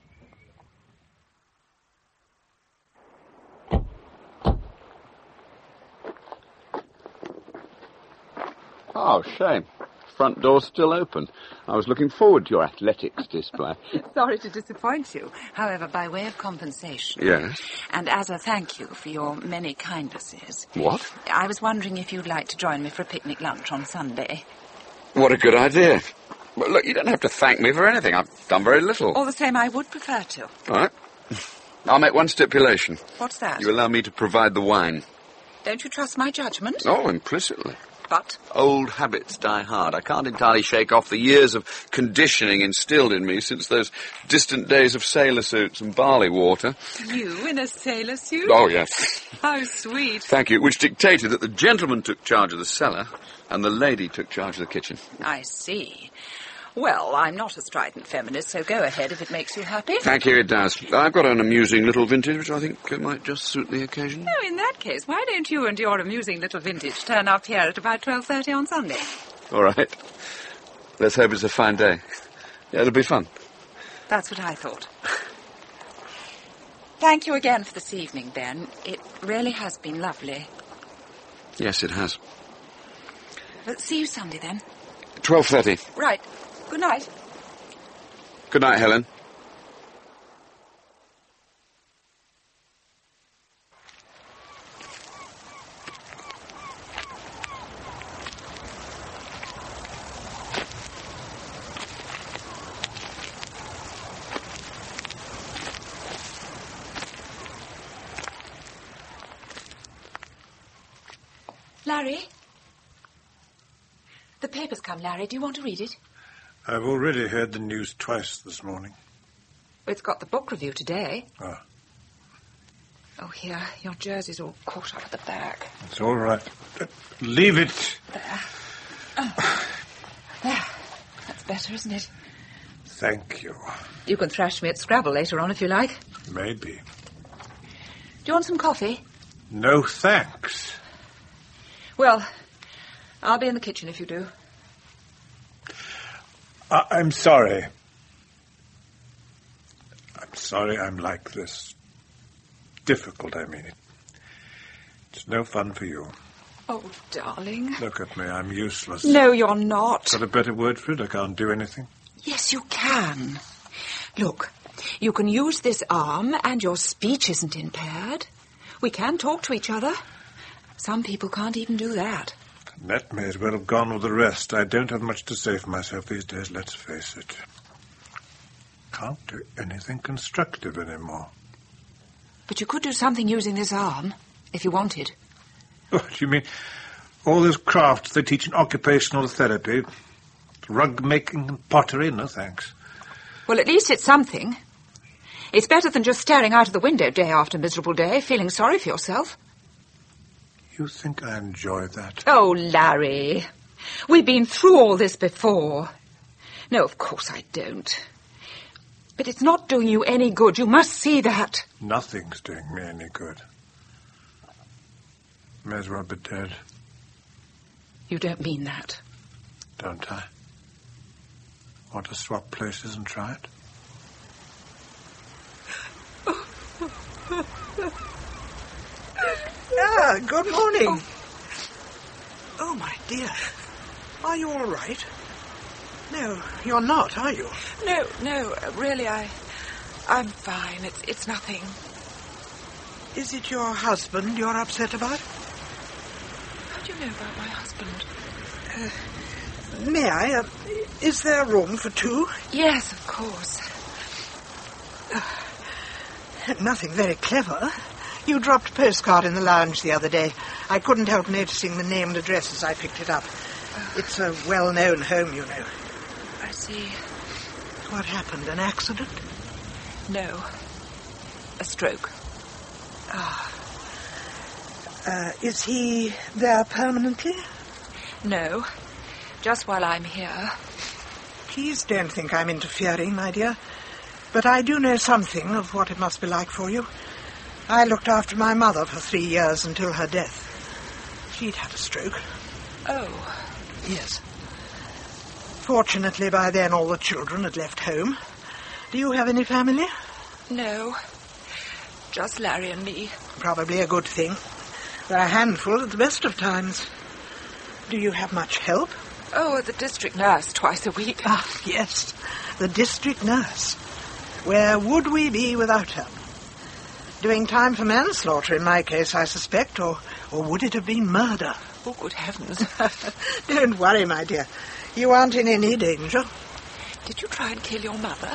Oh, shame. Front door's still open. I was looking forward to your athletics display. Sorry to disappoint you. However, by way of compensation... Yes? And as a thank you for your many kindnesses... What? I was wondering if you'd like to join me for a picnic lunch on Sunday. What a good idea. Well, look, you don't have to thank me for anything. I've done very little. All the same, I would prefer to. All right. I'll make one stipulation. What's that? You allow me to provide the wine. Don't you trust my judgment? Oh, implicitly. But? Old habits die hard. I can't entirely shake off the years of conditioning instilled in me since those distant days of sailor suits and barley water. You in a sailor suit? Oh, yes. How sweet. Thank you. Which dictated that the gentleman took charge of the cellar and the lady took charge of the kitchen. I see. Well, I'm not a strident feminist, so go ahead if it makes you happy. Thank you, it does. I've got an amusing little vintage which I think might just suit the occasion. Oh, in that case, why don't you and your amusing little vintage turn up here at about 12:30 on Sunday? All right. Let's hope it's a fine day. Yeah, it'll be fun. That's what I thought. Thank you again for this evening, Ben. It really has been lovely. Yes, it has. But see you Sunday, then. 12:30. Right. Good night. Good night, Helen. Larry? The paper's come, Larry. Do you want to read it? I've already heard the news twice this morning. It's got the book review today. Ah. Oh, here. Your jersey's all caught up at the back. It's all right. Leave it. There. Oh. There. That's better, isn't it? Thank you. You can thrash me at Scrabble later on if you like. Maybe. Do you want some coffee? No, thanks. Well, I'll be in the kitchen if you do. I'm sorry. I'm sorry I'm like this. Difficult, I mean it. It's no fun for you. Oh, darling. Look at me, I'm useless. No, you're not. Got a better word for it? I can't do anything? Yes, you can. Look, you can use this arm and your speech isn't impaired. We can talk to each other. Some people can't even do that. That may as well have gone with the rest. I don't have much to say for myself these days, let's face it. Can't do anything constructive anymore. But you could do something using this arm, if you wanted. What, you mean all those crafts they teach in occupational therapy? Rug making and pottery? No, thanks. Well, at least it's something. It's better than just staring out of the window day after miserable day, feeling sorry for yourself. You think I enjoy that? Oh, Larry, we've been through all this before. No, of course I don't. But it's not doing you any good. You must see that. Nothing's doing me any good. May as well be dead. You don't mean that. Don't I? Want to swap places and try it? Good morning. Oh, my dear. Are you all right? No, you're not, are you? No, really, I'm fine. It's nothing. Is it your husband you're upset about? How do you know about my husband? May I? Is there room for two? Yes, of course. Nothing very clever. You dropped a postcard in the lounge the other day. I couldn't help noticing the name and address as I picked it up. It's a well-known home, you know. I see. What happened? An accident? No. A stroke. Is he there permanently? No. Just while I'm here. Please don't think I'm interfering, my dear. But I do know something of what it must be like for you. I looked after my mother for 3 years until her death. She'd had a stroke. Oh. Yes. Fortunately, by then all the children had left home. Do you have any family? No. Just Larry and me. Probably a good thing. They're a handful at the best of times. Do you have much help? Oh, the district nurse twice a week. Ah, yes. The district nurse. Where would we be without her? Doing time for manslaughter in my case, I suspect, or would it have been murder? Oh, good heavens. Don't worry, my dear. You aren't in any danger. Did you try and kill your mother?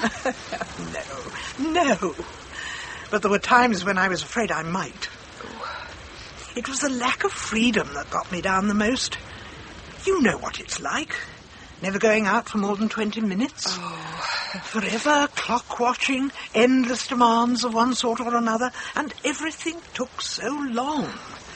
No. But there were times when I was afraid I might. Oh. It was the lack of freedom that got me down the most. You know what it's like. Never going out for more than 20 minutes. Oh. Forever clock-watching, endless demands of one sort or another, and everything took so long.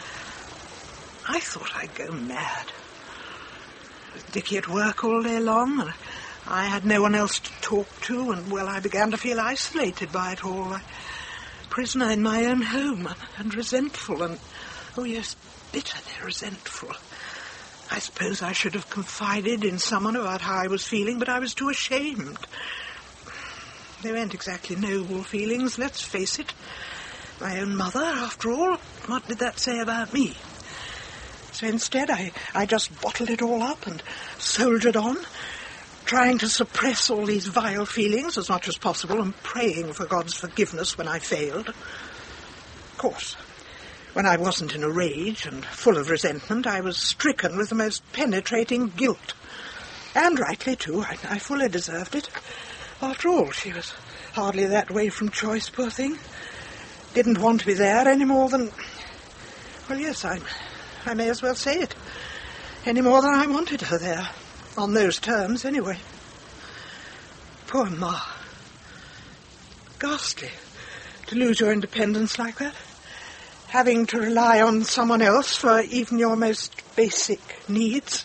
I thought I'd go mad. With Dickie at work all day long, and I had no one else to talk to, and, well, I began to feel isolated by it all. A prisoner in my own home, and resentful, and, oh yes, bitterly resentful. I suppose I should have confided in someone about how I was feeling, but I was too ashamed. They weren't exactly noble feelings, let's face it. My own mother, after all, what did that say about me? So instead, I just bottled it all up and soldiered on, trying to suppress all these vile feelings as much as possible and praying for God's forgiveness when I failed. Of course, when I wasn't in a rage and full of resentment, I was stricken with the most penetrating guilt. And rightly, too. I fully deserved it. After all, she was hardly that way from choice, poor thing. Didn't want to be there any more than... Well, yes, I may as well say it. Any more than I wanted her there. On those terms, anyway. Poor Ma. Ghastly to lose your independence like that. Having to rely on someone else for even your most basic needs.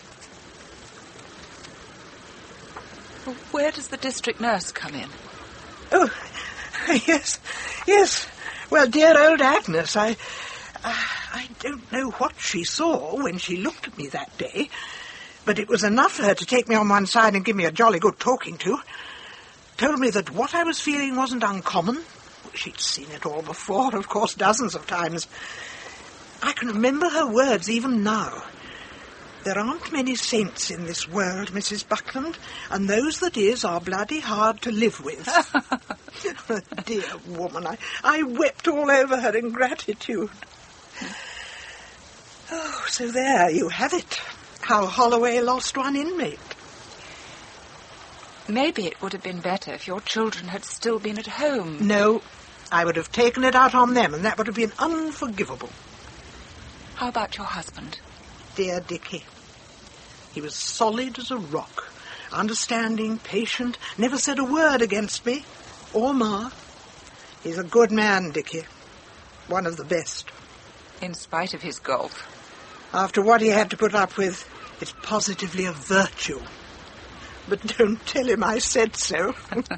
Well, where does the district nurse come in? Oh, yes. Well, dear old Agnes, I don't know what she saw when she looked at me that day, but it was enough for her to take me on one side and give me a jolly good talking to. Told me that what I was feeling wasn't uncommon. She'd seen it all before, of course, dozens of times. I can remember her words even now. There aren't many saints in this world, Mrs. Buckland, and those that is are bloody hard to live with. Dear woman, I wept all over her in gratitude. Oh, so there you have it. How Holloway lost one inmate. Maybe it would have been better if your children had still been at home. No, I would have taken it out on them, and that would have been unforgivable. How about your husband? Dear Dickie. He was solid as a rock, understanding, patient, never said a word against me, or Ma. He's a good man, Dickie. One of the best. In spite of his golf. After what he had to put up with, it's positively a virtue. But don't tell him I said so.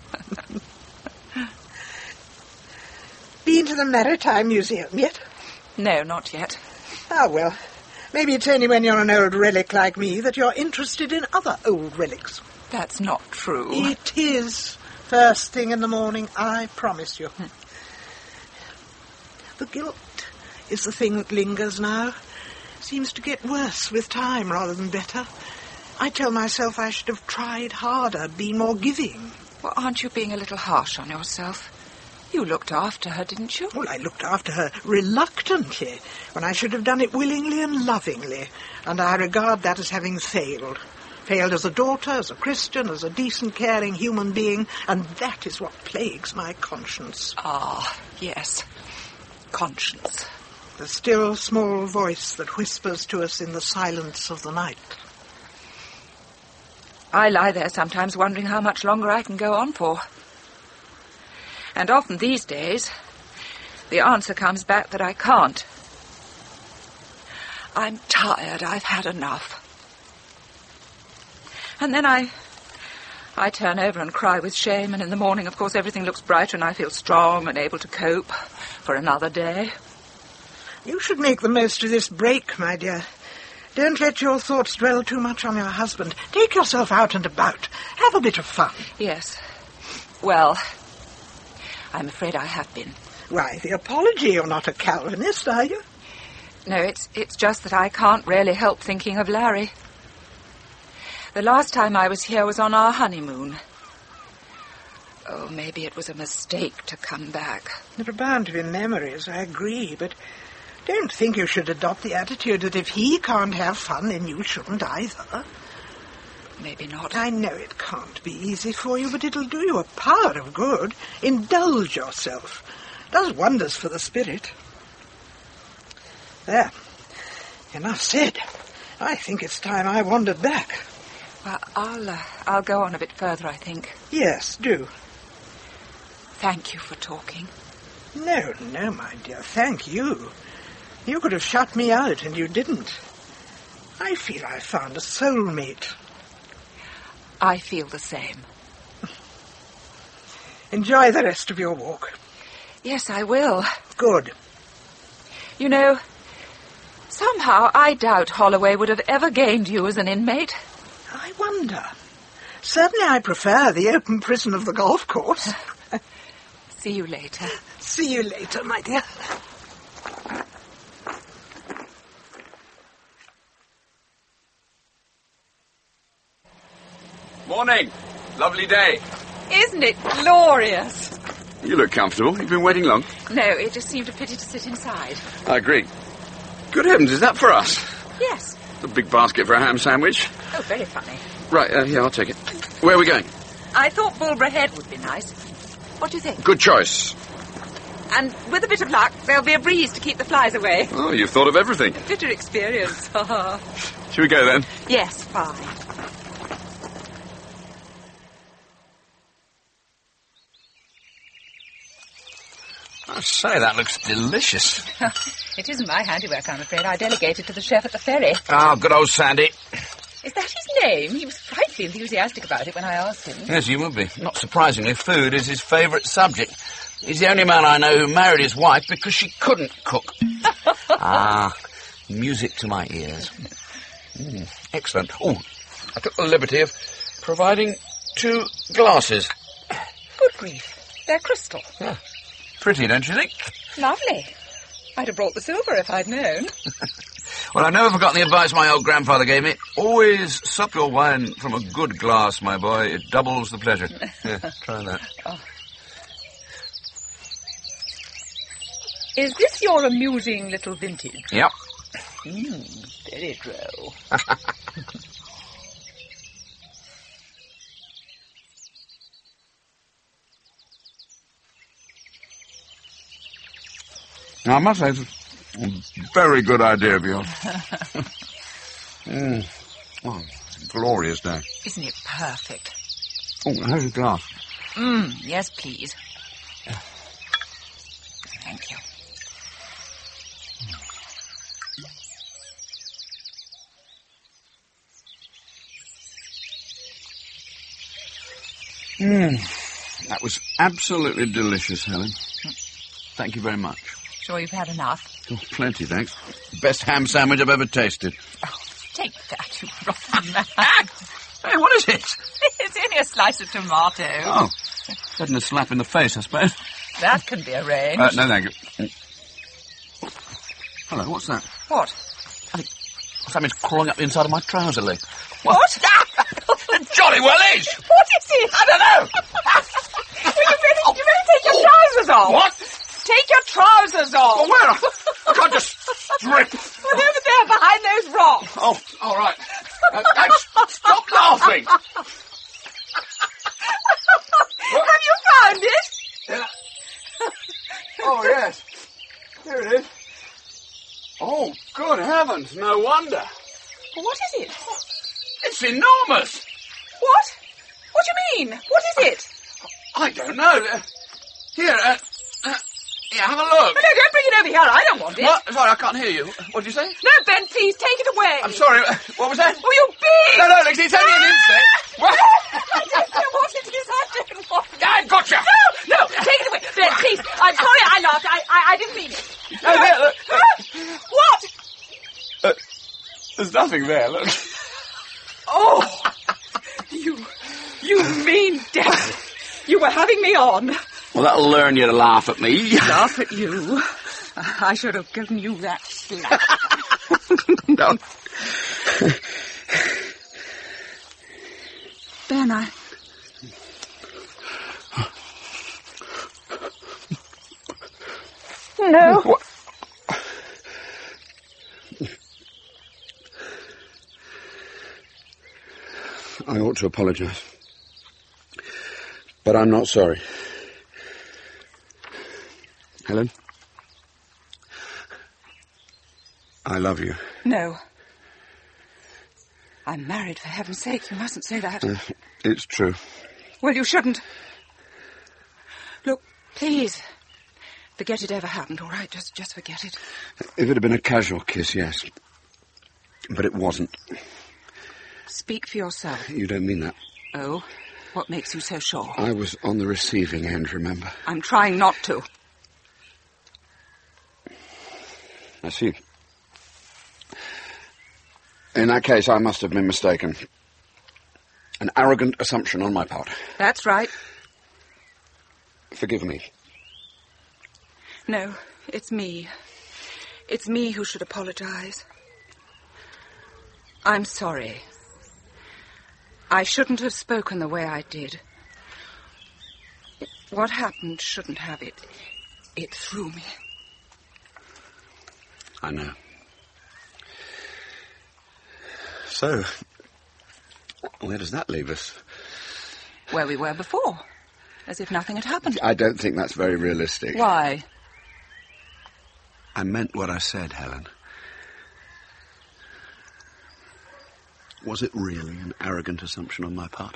Been to the Maritime Museum yet? No, not yet. Ah, well, maybe it's only when you're an old relic like me that you're interested in other old relics. That's not true. It is. First thing in the morning, I promise you. The guilt is the thing that lingers now. Seems to get worse with time rather than better. I tell myself I should have tried harder, been more giving. Well, aren't you being a little harsh on yourself? You looked after her, didn't you? Well, I looked after her reluctantly, when I should have done it willingly and lovingly, and I regard that as having failed. Failed as a daughter, as a Christian, as a decent, caring human being, and that is what plagues my conscience. Ah, yes. Conscience. The still, small voice that whispers to us in the silence of the night. I lie there sometimes wondering how much longer I can go on for. And often these days, the answer comes back that I can't. I'm tired. I've had enough. And then I turn over and cry with shame, and in the morning, of course, everything looks brighter and I feel strong and able to cope for another day. You should make the most of this break, my dear. Don't let your thoughts dwell too much on your husband. Take yourself out and about. Have a bit of fun. Yes. Well, I'm afraid I have been. Why, the apology. You're not a Calvinist, are you? No, it's just that I can't really help thinking of Larry. The last time I was here was on our honeymoon. Oh, maybe it was a mistake to come back. There are bound to be memories, I agree, but don't think you should adopt the attitude that if he can't have fun, then you shouldn't either. Maybe not. I know it can't be easy for you, but it'll do you a power of good. Indulge yourself. It does wonders for the spirit. There. Enough said. I think it's time I wandered back. Well, I'll go on a bit further, I think. Yes, do. Thank you for talking. No, my dear, thank you. You could have shut me out, and you didn't. I feel I found a soulmate. I feel the same. Enjoy the rest of your walk. Yes, I will. Good. You know, somehow I doubt Holloway would have ever gained you as an inmate. I wonder. Certainly I prefer the open prison of the golf course. See you later. See you later, my dear. Morning. Lovely day. Isn't it glorious? You look comfortable. You've been waiting long? No, it just seemed a pity to sit inside. I agree. Good heavens, is that for us? Yes. A big basket for a ham sandwich. Oh, very funny. Right, yeah, I'll take it. Where are we going? I thought Bulborough Head would be nice. What do you think? Good choice. And with a bit of luck, there'll be a breeze to keep the flies away. Oh, you've thought of everything. Bitter experience. Shall we go then? Yes, fine. I say, that looks delicious. It isn't my handiwork, I'm afraid. I delegated to the chef at the ferry. Oh, good old Sandy. Is that his name? He was frightfully enthusiastic about it when I asked him. Yes, he would be. Not surprisingly, food is his favourite subject. He's the only man I know who married his wife because she couldn't cook. Music to my ears. Excellent. Oh, I took the liberty of providing 2 glasses. Good grief. They're crystal. Yeah. Pretty, don't you think? Lovely. I'd have brought the silver if I'd known. Well, I've never forgotten the advice my old grandfather gave me. Always sup your wine from a good glass, my boy. It doubles the pleasure. Yeah, try that. Oh. Is this your amusing little vintage? Yep. Very droll. Now, I must say, it's a very good idea of yours. Oh, it's a glorious day. Isn't it perfect? Oh, how's your glass? Yes, please. Thank you. That was absolutely delicious, Helen. Thank you very much. Sure you've had enough? Oh, plenty, thanks. Best ham sandwich I've ever tasted. Oh, take that, you rotten man. Hey, what is it? It's only a slice of tomato. Oh, getting a slap in the face, I suppose. That can be arranged. No, thank you. Hello, what's that? What? Something's crawling up the inside of my trouser leg. What? Jolly well is! What is it? I don't know! You better take your trousers off. What? Take your trousers off. Well, where? I can't just strip. Well, over there behind those rocks. Oh, all right. Stop laughing! Have you found it? Yeah. Oh, yes. Here it is. Oh, good heavens, no wonder. What is it? It's enormous. What? What do you mean? What is it? I don't know. Here, have a look. No, don't bring it over here. I don't want it. What? Sorry, I can't hear you. What did you say? No, Ben, please, take it away. I'm sorry, what was that? Oh, you big! No, Lexi, it's only an insect. What? I don't know what it is. I don't want it. I gotcha. No, take it away. Ben, please. I'm sorry I laughed. I didn't mean it. No, there, look. What? There's nothing there, look. Oh, you mean devil. You were having me on. Well, that'll learn you to laugh at me. Laugh at you? I should have given you that slap. No. Ben, I... No. What? I ought to apologize. But I'm not sorry. Helen? I love you. No. I'm married, for heaven's sake. You mustn't say that. It's true. Well, you shouldn't. Look, please. Forget it ever happened, all right? Just forget it. If it had been a casual kiss, yes. But it wasn't. Speak for yourself. You don't mean that. Oh? What makes you so sure? I was on the receiving end, remember? I'm trying not to. I see. In that case, I must have been mistaken. An arrogant assumption on my part. That's right. Forgive me. No, it's me. It's me who should apologize. I'm sorry. I shouldn't have spoken the way I did. What happened shouldn't have it. It threw me. I know. So, where does that leave us? Where we were before. As if nothing had happened. I don't think that's very realistic. Why? I meant what I said, Helen. Was it really an arrogant assumption on my part?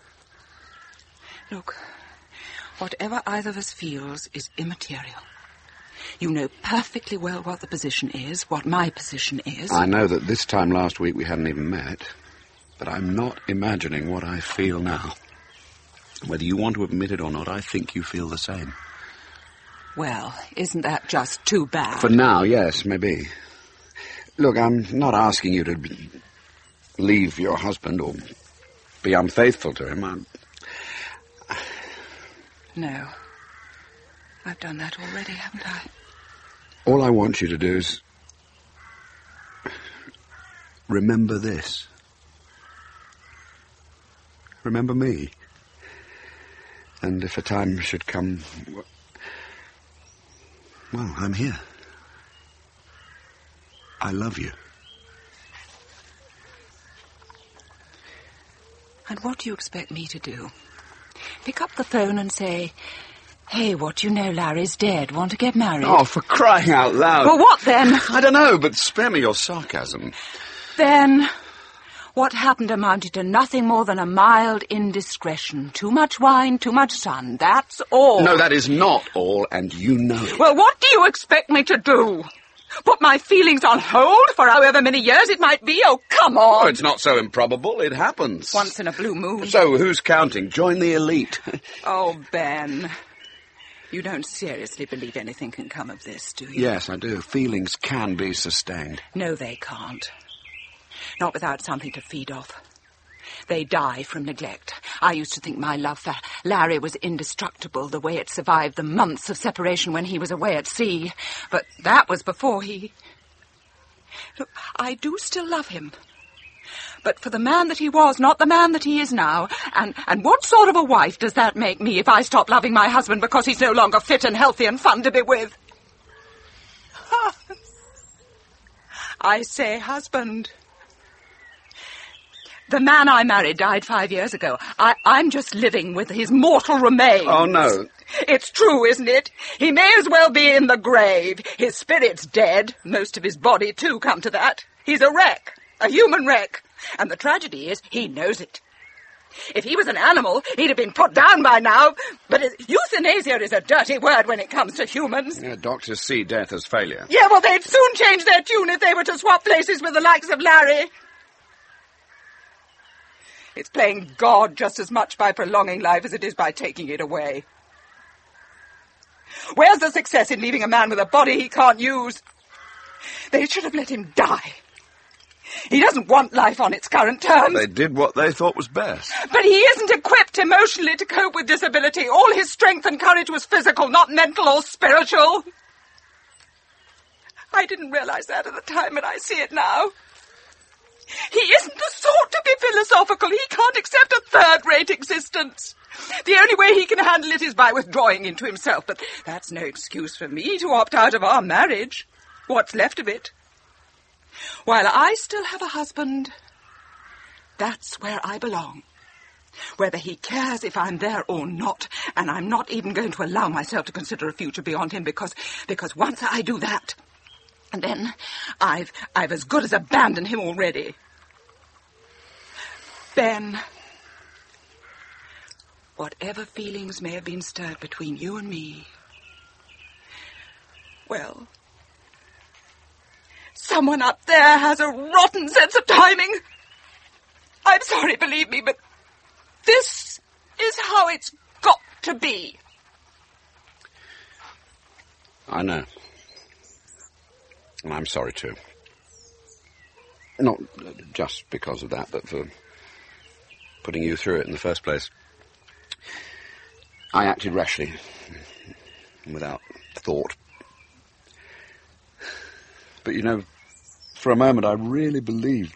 Look, whatever either of us feels is immaterial. You know perfectly well what the position is, what my position is. I know that this time last week we hadn't even met, but I'm not imagining what I feel now. Whether you want to admit it or not, I think you feel the same. Well, isn't that just too bad? For now, yes, maybe. Look, I'm not asking you to leave your husband or be unfaithful to him. No. I've done that already, haven't I? All I want you to do is remember this. Remember me. And if a time should come, well, I'm here. I love you. And what do you expect me to do? Pick up the phone and say, "Hey, what you know, Larry's dead. Want to get married?" Oh, for crying out loud. Well, what then? I don't know, but spare me your sarcasm. Then, what happened amounted to nothing more than a mild indiscretion. Too much wine, too much sun. That's all. No, that is not all, and you know it. Well, what do you expect me to do? Put my feelings on hold for however many years it might be? Oh, come on. Oh, it's not so improbable. It happens. Once in a blue moon. So, who's counting? Join the elite. Oh, Ben. You don't seriously believe anything can come of this, do you? Yes, I do. Feelings can be sustained. No, they can't. Not without something to feed off. They die from neglect. I used to think my love for Larry was indestructible, the way it survived the months of separation when he was away at sea. But that was before he... Look, I do still love him. But for the man that he was, not the man that he is now. And what sort of a wife does that make me if I stop loving my husband because he's no longer fit and healthy and fun to be with? I say husband. The man I married died 5 years ago. I'm just living with his mortal remains. Oh, no. It's true, isn't it? He may as well be in the grave. His spirit's dead. Most of his body, too, come to that. He's a wreck. A human wreck. And the tragedy is, he knows it. If he was an animal, he'd have been put down by now. But euthanasia is a dirty word when it comes to humans. Yeah, doctors see death as failure. Yeah, well, they'd soon change their tune if they were to swap places with the likes of Larry. It's playing God just as much by prolonging life as it is by taking it away. Where's the success in leaving a man with a body he can't use? They should have let him die. He doesn't want life on its current terms. They did what they thought was best. But he isn't equipped emotionally to cope with disability. All his strength and courage was physical, not mental or spiritual. I didn't realize that at the time, and I see it now. He isn't the sort to be philosophical. He can't accept a third-rate existence. The only way he can handle it is by withdrawing into himself. But that's no excuse for me to opt out of our marriage. What's left of it? While I still have a husband, that's where I belong. Whether he cares if I'm there or not, and I'm not even going to allow myself to consider a future beyond him because once I do that, and then I've as good as abandoned him already. Ben, whatever feelings may have been stirred between you and me, well, someone up there has a rotten sense of timing. I'm sorry, believe me, but this is how it's got to be. I know. And I'm sorry, too. Not just because of that, but for putting you through it in the first place. I acted rashly, without thought. But, you know, for a moment I really believed...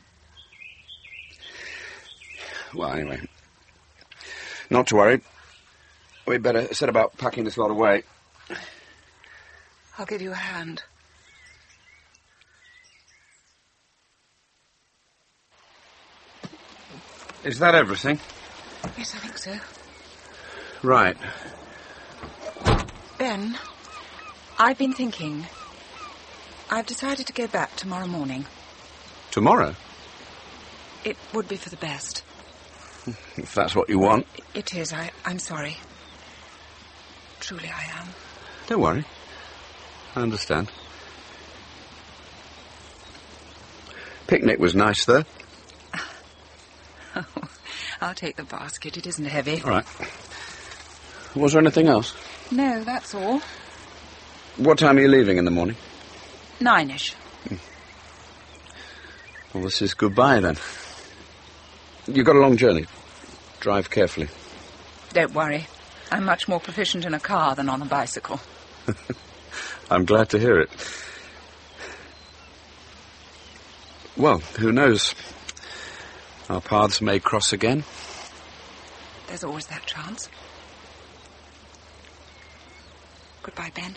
Well, anyway, not to worry. We'd better set about packing this lot away. I'll give you a hand. Is that everything? Yes, I think so. Right. Ben, I've been thinking. I've decided to go back tomorrow morning. Tomorrow? It would be for the best. If that's what you want. It is. I'm sorry. Truly I am. Don't worry. I understand. Picnic was nice, though. Oh, I'll take the basket. It isn't heavy. All right. Was there anything else? No, that's all. What time are you leaving in the morning? 9-ish. Well, this is goodbye, then. You've got a long journey. Drive carefully. Don't worry. I'm much more proficient in a car than on a bicycle. I'm glad to hear it. Well, who knows? Our paths may cross again. There's always that chance. Goodbye, Ben.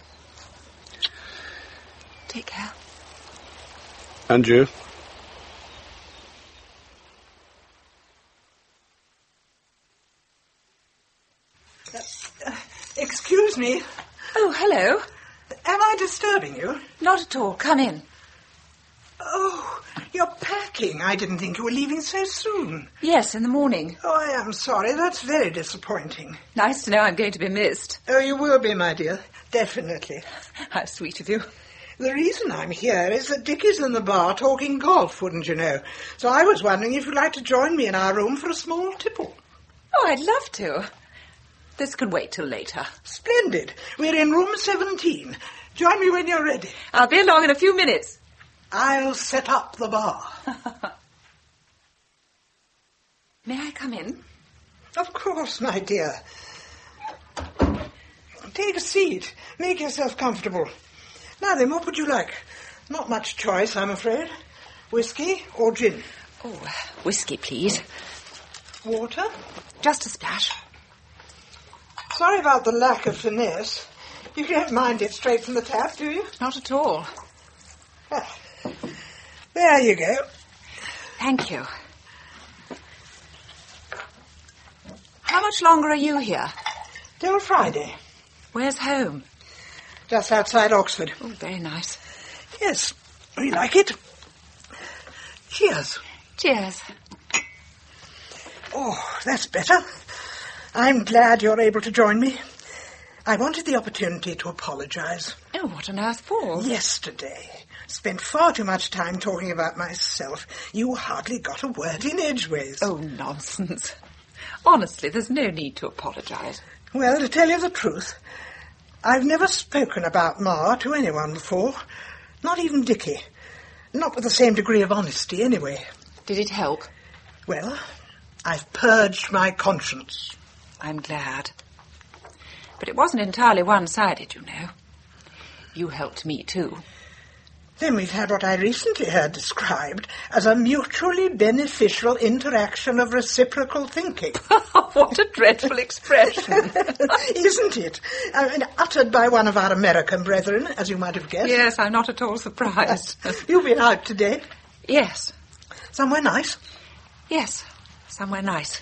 Take care. And you. Excuse me. Oh, hello. Am I disturbing you? Not at all. Come in. Oh, you're packing. I didn't think you were leaving so soon. Yes, in the morning. Oh, I am sorry. That's very disappointing. Nice to know I'm going to be missed. Oh, you will be, my dear. Definitely. How sweet of you. The reason I'm here is that Dickie's in the bar talking golf, wouldn't you know? So I was wondering if you'd like to join me in our room for a small tipple. Oh, I'd love to. This can wait till later. Splendid. We're in room 17. Join me when you're ready. I'll be along in a few minutes. I'll set up the bar. May I come in? Of course, my dear. Take a seat. Make yourself comfortable. Now then, what would you like? Not much choice, I'm afraid. Whiskey or gin? Oh, whiskey, please. Water? Just a splash. Sorry about the lack of finesse. You don't mind it straight from the tap, do you? Not at all. Ah, there you go. Thank you. How much longer are you here? Till Friday. Where's home? Just outside Oxford. Oh, very nice. Yes, we like it. Cheers. Cheers. Oh, that's better. I'm glad you're able to join me. I wanted the opportunity to apologise. Oh, what on earth for? Yesterday. Spent far too much time talking about myself. You hardly got a word in edgeways. Oh, nonsense. Honestly, there's no need to apologise. Well, to tell you the truth, I've never spoken about Ma to anyone before. Not even Dickie. Not with the same degree of honesty, anyway. Did it help? Well, I've purged my conscience. I'm glad. But it wasn't entirely one-sided, you know. You helped me, too. Then we've had what I recently heard described as a mutually beneficial interaction of reciprocal thinking. What a dreadful expression. Isn't it? Uttered by one of our American brethren, as you might have guessed. Yes, I'm not at all surprised. You've been out today? Yes. Somewhere nice? Yes, somewhere nice.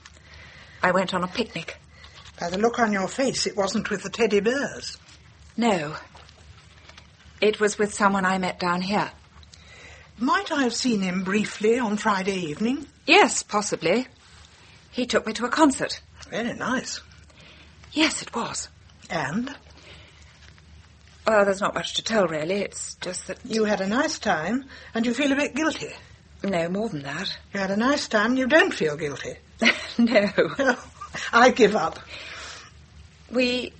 I went on a picnic. By the look on your face, it wasn't with the teddy bears. No. It was with someone I met down here. Might I have seen him briefly on Friday evening? Yes, possibly. He took me to a concert. Very nice. Yes, it was. And? Well, there's not much to tell, really. It's just that... You had a nice time, and you feel a bit guilty. No, more than that. You had a nice time, and you don't feel guilty. No. I give up. We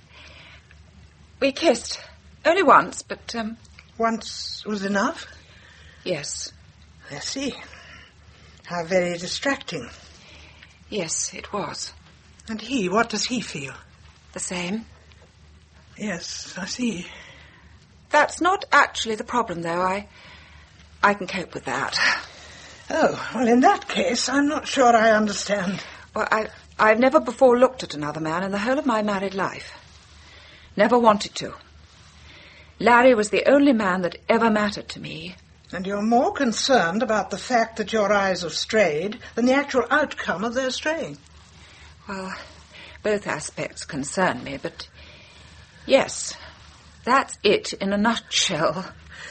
kissed. Only once, but, Once was enough? Yes. I see. How very distracting. Yes, it was. And what does he feel? The same. Yes, I see. That's not actually the problem, though. I can cope with that. Oh, well, in that case, I'm not sure I understand. Well, I've never before looked at another man in the whole of my married life. Never wanted to. Larry was the only man that ever mattered to me. And you're more concerned about the fact that your eyes have strayed than the actual outcome of their straying. Well, both aspects concern me, but yes, that's it in a nutshell.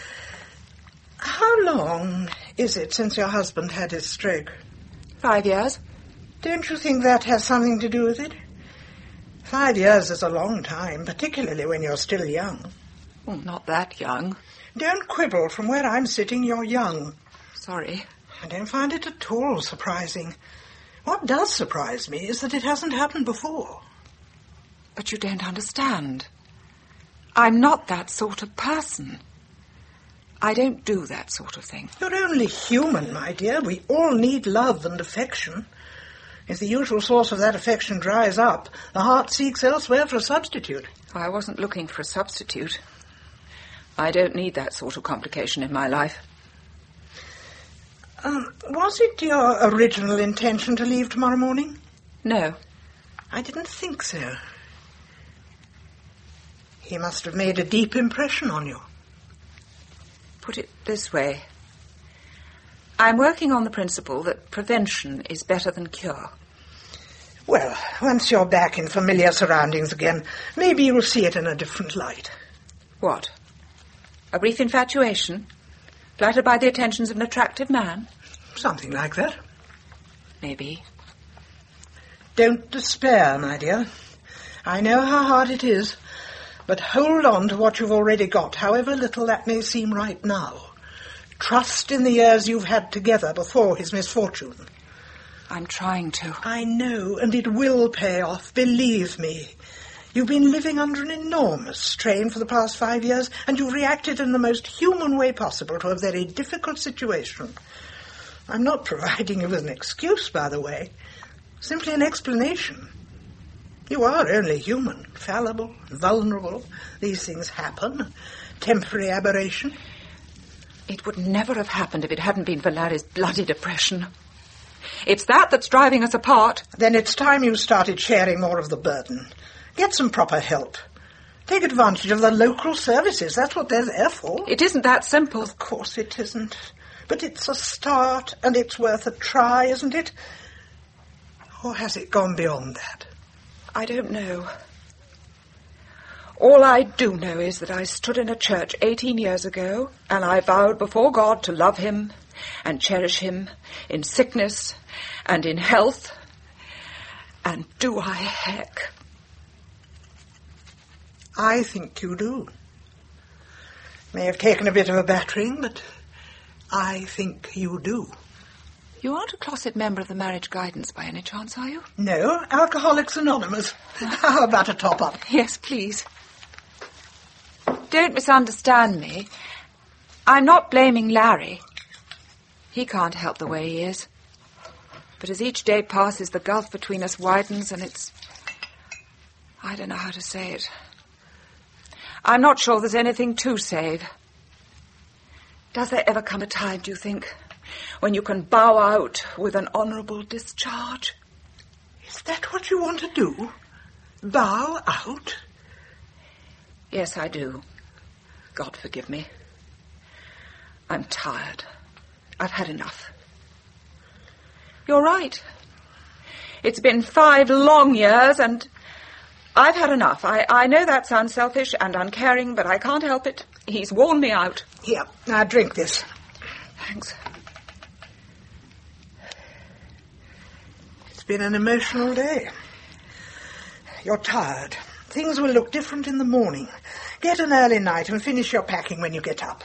How long is it since your husband had his stroke? 5 years. Don't you think that has something to do with it? 5 years is a long time, particularly when you're still young. Well, not that young. Don't quibble. From where I'm sitting, you're young. Sorry. I don't find it at all surprising. What does surprise me is that it hasn't happened before. But you don't understand. I'm not that sort of person. I don't do that sort of thing. You're only human, my dear. We all need love and affection. If the usual source of that affection dries up, the heart seeks elsewhere for a substitute. I wasn't looking for a substitute. I don't need that sort of complication in my life. Was it your original intention to leave tomorrow morning? No. I didn't think so. He must have made a deep impression on you. Put it this way. I'm working on the principle that prevention is better than cure. Well, once you're back in familiar surroundings again, maybe you'll see it in a different light. What? A brief infatuation? Flattered by the attentions of an attractive man? Something like that. Maybe. Don't despair, my dear. I know how hard it is, but hold on to what you've already got, however little that may seem right now. Trust in the years you've had together before his misfortune. I'm trying to. I know, and it will pay off, believe me. You've been living under an enormous strain for the past 5 years, and you've reacted in the most human way possible to a very difficult situation. I'm not providing you with an excuse, by the way. Simply an explanation. You are only human, fallible, vulnerable. These things happen. Temporary aberration. It would never have happened if it hadn't been for Larry's bloody depression. It's that that's driving us apart. Then it's time you started sharing more of the burden. Get some proper help. Take advantage of the local services. That's what they're there for. It isn't that simple. Of course it isn't. But it's a start, and it's worth a try, isn't it? Or has it gone beyond that? I don't know. All I do know is that I stood in a church 18 years ago, and I vowed before God to love him and cherish him in sickness and in health. And do I heck? I think you do. May have taken a bit of a battering, but I think you do. You aren't a closet member of the Marriage Guidance by any chance, are you? No, Alcoholics Anonymous. How about a top-up? Yes, please. Don't misunderstand me. I'm not blaming Larry. He can't help the way he is. But as each day passes, the gulf between us widens, and it's... I don't know how to say it. I'm not sure there's anything to save. Does there ever come a time, do you think, when you can bow out with an honourable discharge? Is that what you want to do? Bow out? Yes, I do. God forgive me. I'm tired. I've had enough. You're right. It's been 5 long years, and I've had enough. I know that sounds selfish and uncaring, but I can't help it. He's worn me out. Here, now drink this. Thanks. It's been an emotional day. You're tired. Things will look different in the morning. Get an early night and finish your packing when you get up.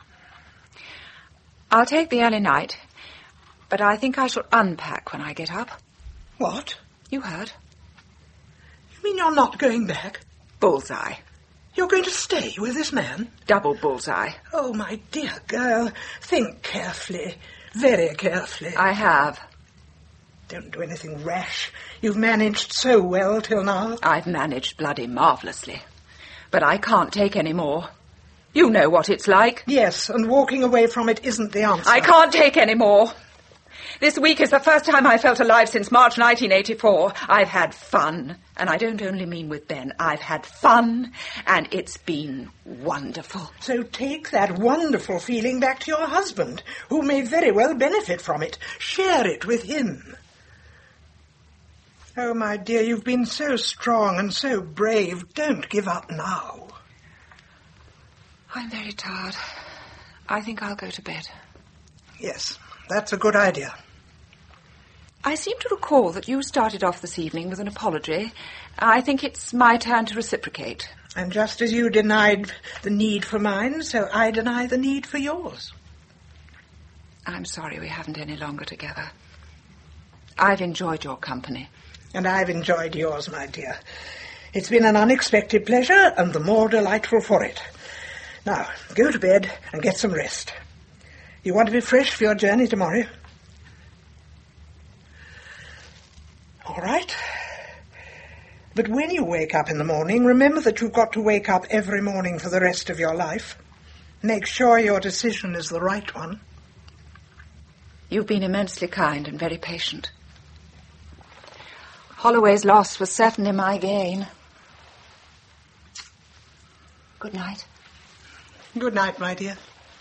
I'll take the early night, but I think I shall unpack when I get up. What? You heard. You mean you're not going back? Bullseye. You're going to stay with this man? Double bullseye. Oh, my dear girl, think carefully. Very carefully. I have. Don't do anything rash. You've managed so well till now. I've managed bloody marvellously. But I can't take any more. You know what it's like. Yes, and walking away from it isn't the answer. I can't take any more. This week is the first time I felt alive since March 1984. I've had fun, and I don't only mean with Ben. I've had fun, and it's been wonderful. So take that wonderful feeling back to your husband, who may very well benefit from it. Share it with him. Oh, my dear, you've been so strong and so brave. Don't give up now. I'm very tired. I think I'll go to bed. Yes, that's a good idea. I seem to recall that you started off this evening with an apology. I think it's my turn to reciprocate. And just as you denied the need for mine, so I deny the need for yours. I'm sorry we haven't any longer together. I've enjoyed your company. And I've enjoyed yours, my dear. It's been an unexpected pleasure, and the more delightful for it. Now, go to bed and get some rest. You want to be fresh for your journey tomorrow? All right. But when you wake up in the morning, remember that you've got to wake up every morning for the rest of your life. Make sure your decision is the right one. You've been immensely kind and very patient. Holloway's loss was certainly my gain. Good night. Good night, my dear.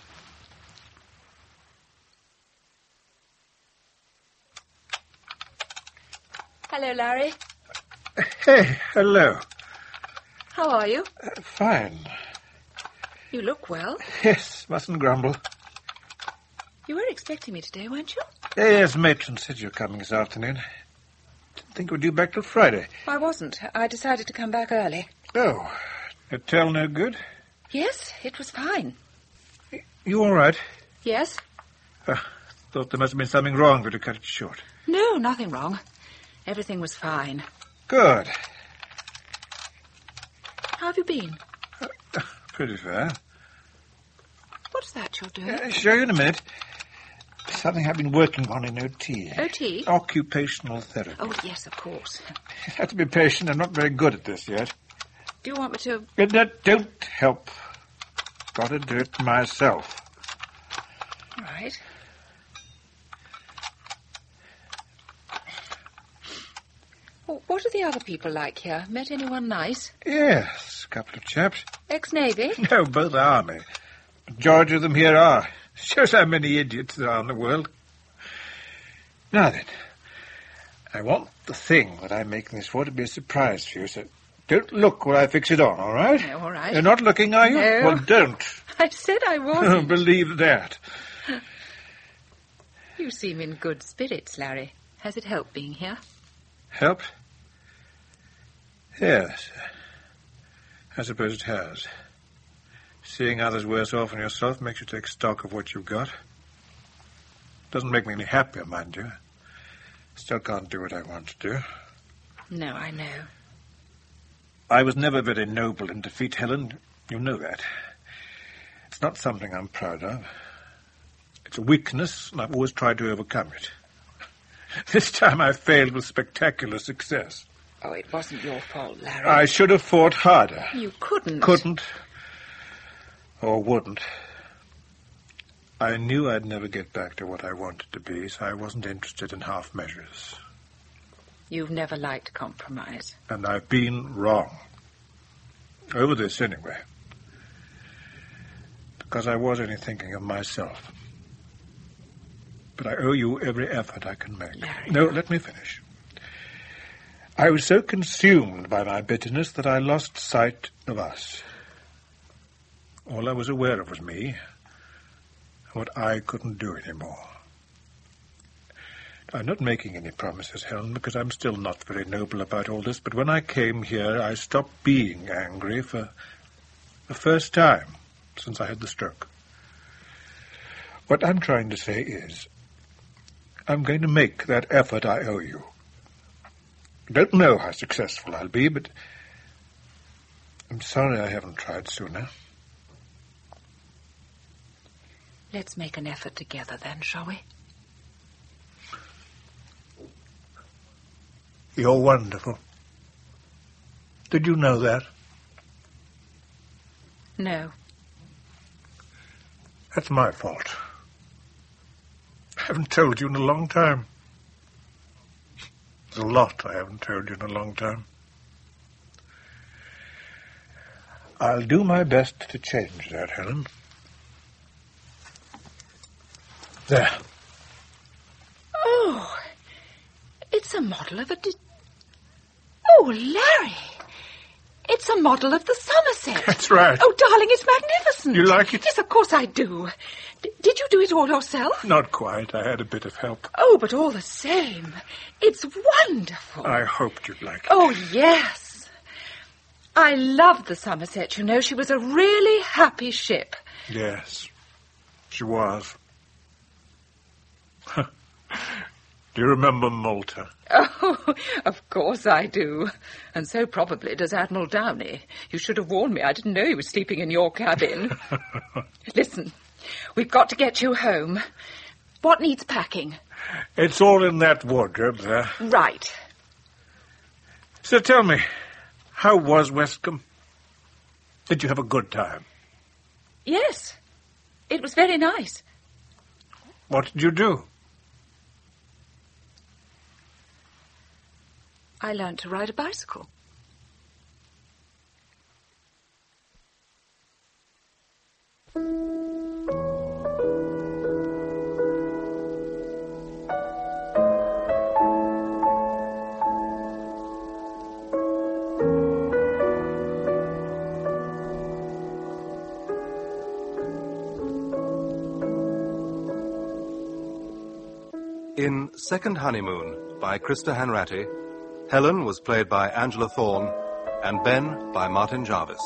Hello, Larry. Hey, hello. How are you? Fine. You look well. Yes, mustn't grumble. You were expecting me today, weren't you? Yes, Matron said you were coming this afternoon. Didn't think we'd due back till Friday. I wasn't. I decided to come back early. Oh, hotel no good? Yes, it was fine. You all right? Yes? Thought there must have been something wrong, but to cut it short. No, nothing wrong. Everything was fine. Good. How have you been? Pretty fair. What's that you're doing? I'll show you in a minute. Something I've been working on in OT. OT? Occupational therapy. Oh, yes, of course. You have to be patient. I'm not very good at this yet. Do you want me to... That don't help. Got to do it myself. Right. Well, what are the other people like here? Met anyone nice? Yes, a couple of chaps. Ex-Navy? No, both Army. The majority of them here are. Shows how many idiots there are in the world. Now then, I want the thing that I'm making this for to be a surprise for you, so don't look while I fix it on, all right? No, all right. You're not looking, are you? No. Well, don't. I said I wasn't. Believe that. You seem in good spirits, Larry. Has it helped being here? Helped? Yes. I suppose it has. Seeing others worse off than yourself makes you take stock of what you've got. Doesn't make me any happier, mind you. Still can't do what I want to do. No, I know. I was never very noble in defeat, Helen. You know that. It's not something I'm proud of. It's a weakness, and I've always tried to overcome it. This time I failed with spectacular success. Oh, it wasn't your fault, Larry. I should have fought harder. You couldn't. Couldn't. Or wouldn't. I knew I'd never get back to what I wanted to be, so I wasn't interested in half measures. You've never liked compromise. And I've been wrong. Over this, anyway. Because I was only thinking of myself. But I owe you every effort I can make. Larry. No, let me finish. I was so consumed by my bitterness that I lost sight of us. All I was aware of was me, and what I couldn't do anymore. I'm not making any promises, Helen, because I'm still not very noble about all this, but when I came here, I stopped being angry for the first time since I had the stroke. What I'm trying to say is, I'm going to make that effort I owe you. I don't know how successful I'll be, but I'm sorry I haven't tried sooner. Let's make an effort together then, shall we? You're wonderful. Did you know that? No. That's my fault. I haven't told you in a long time. There's a lot I haven't told you in a long time. I'll do my best to change that, Helen. There. Oh, it's a model of a... Oh, Larry! It's a model of the Somerset. That's right. Oh, darling, it's magnificent. You like it? Yes, of course I do. Did you do it all yourself? Not quite. I had a bit of help. Oh, but all the same, it's wonderful. I hoped you'd like it. Oh, yes. I loved the Somerset, you know. She was a really happy ship. Yes, she was. Do you remember Malta? Oh, of course I do. And so probably does Admiral Downey. You should have warned me. I didn't know he was sleeping in your cabin. Listen, we've got to get you home. What needs packing? It's all in that wardrobe there. Right. So tell me, how was Westcombe? Did you have a good time? Yes. It was very nice. What did you do? I learnt to ride a bicycle. In Second Honeymoon by Krista Hanratty, Helen was played by Angela Thorne and Ben by Martin Jarvis.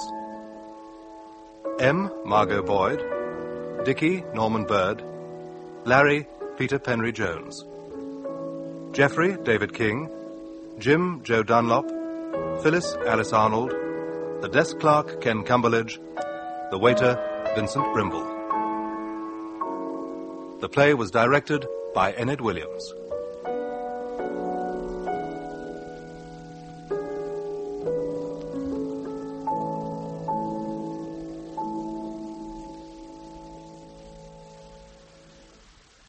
M. Margot Boyd, Dickie Norman Bird, Larry Peter Penry Jones, Geoffrey David King, Jim Joe Dunlop, Phyllis Alice Arnold, the desk clerk Ken Cumberledge, the waiter Vincent Brimble. The play was directed by Enid Williams.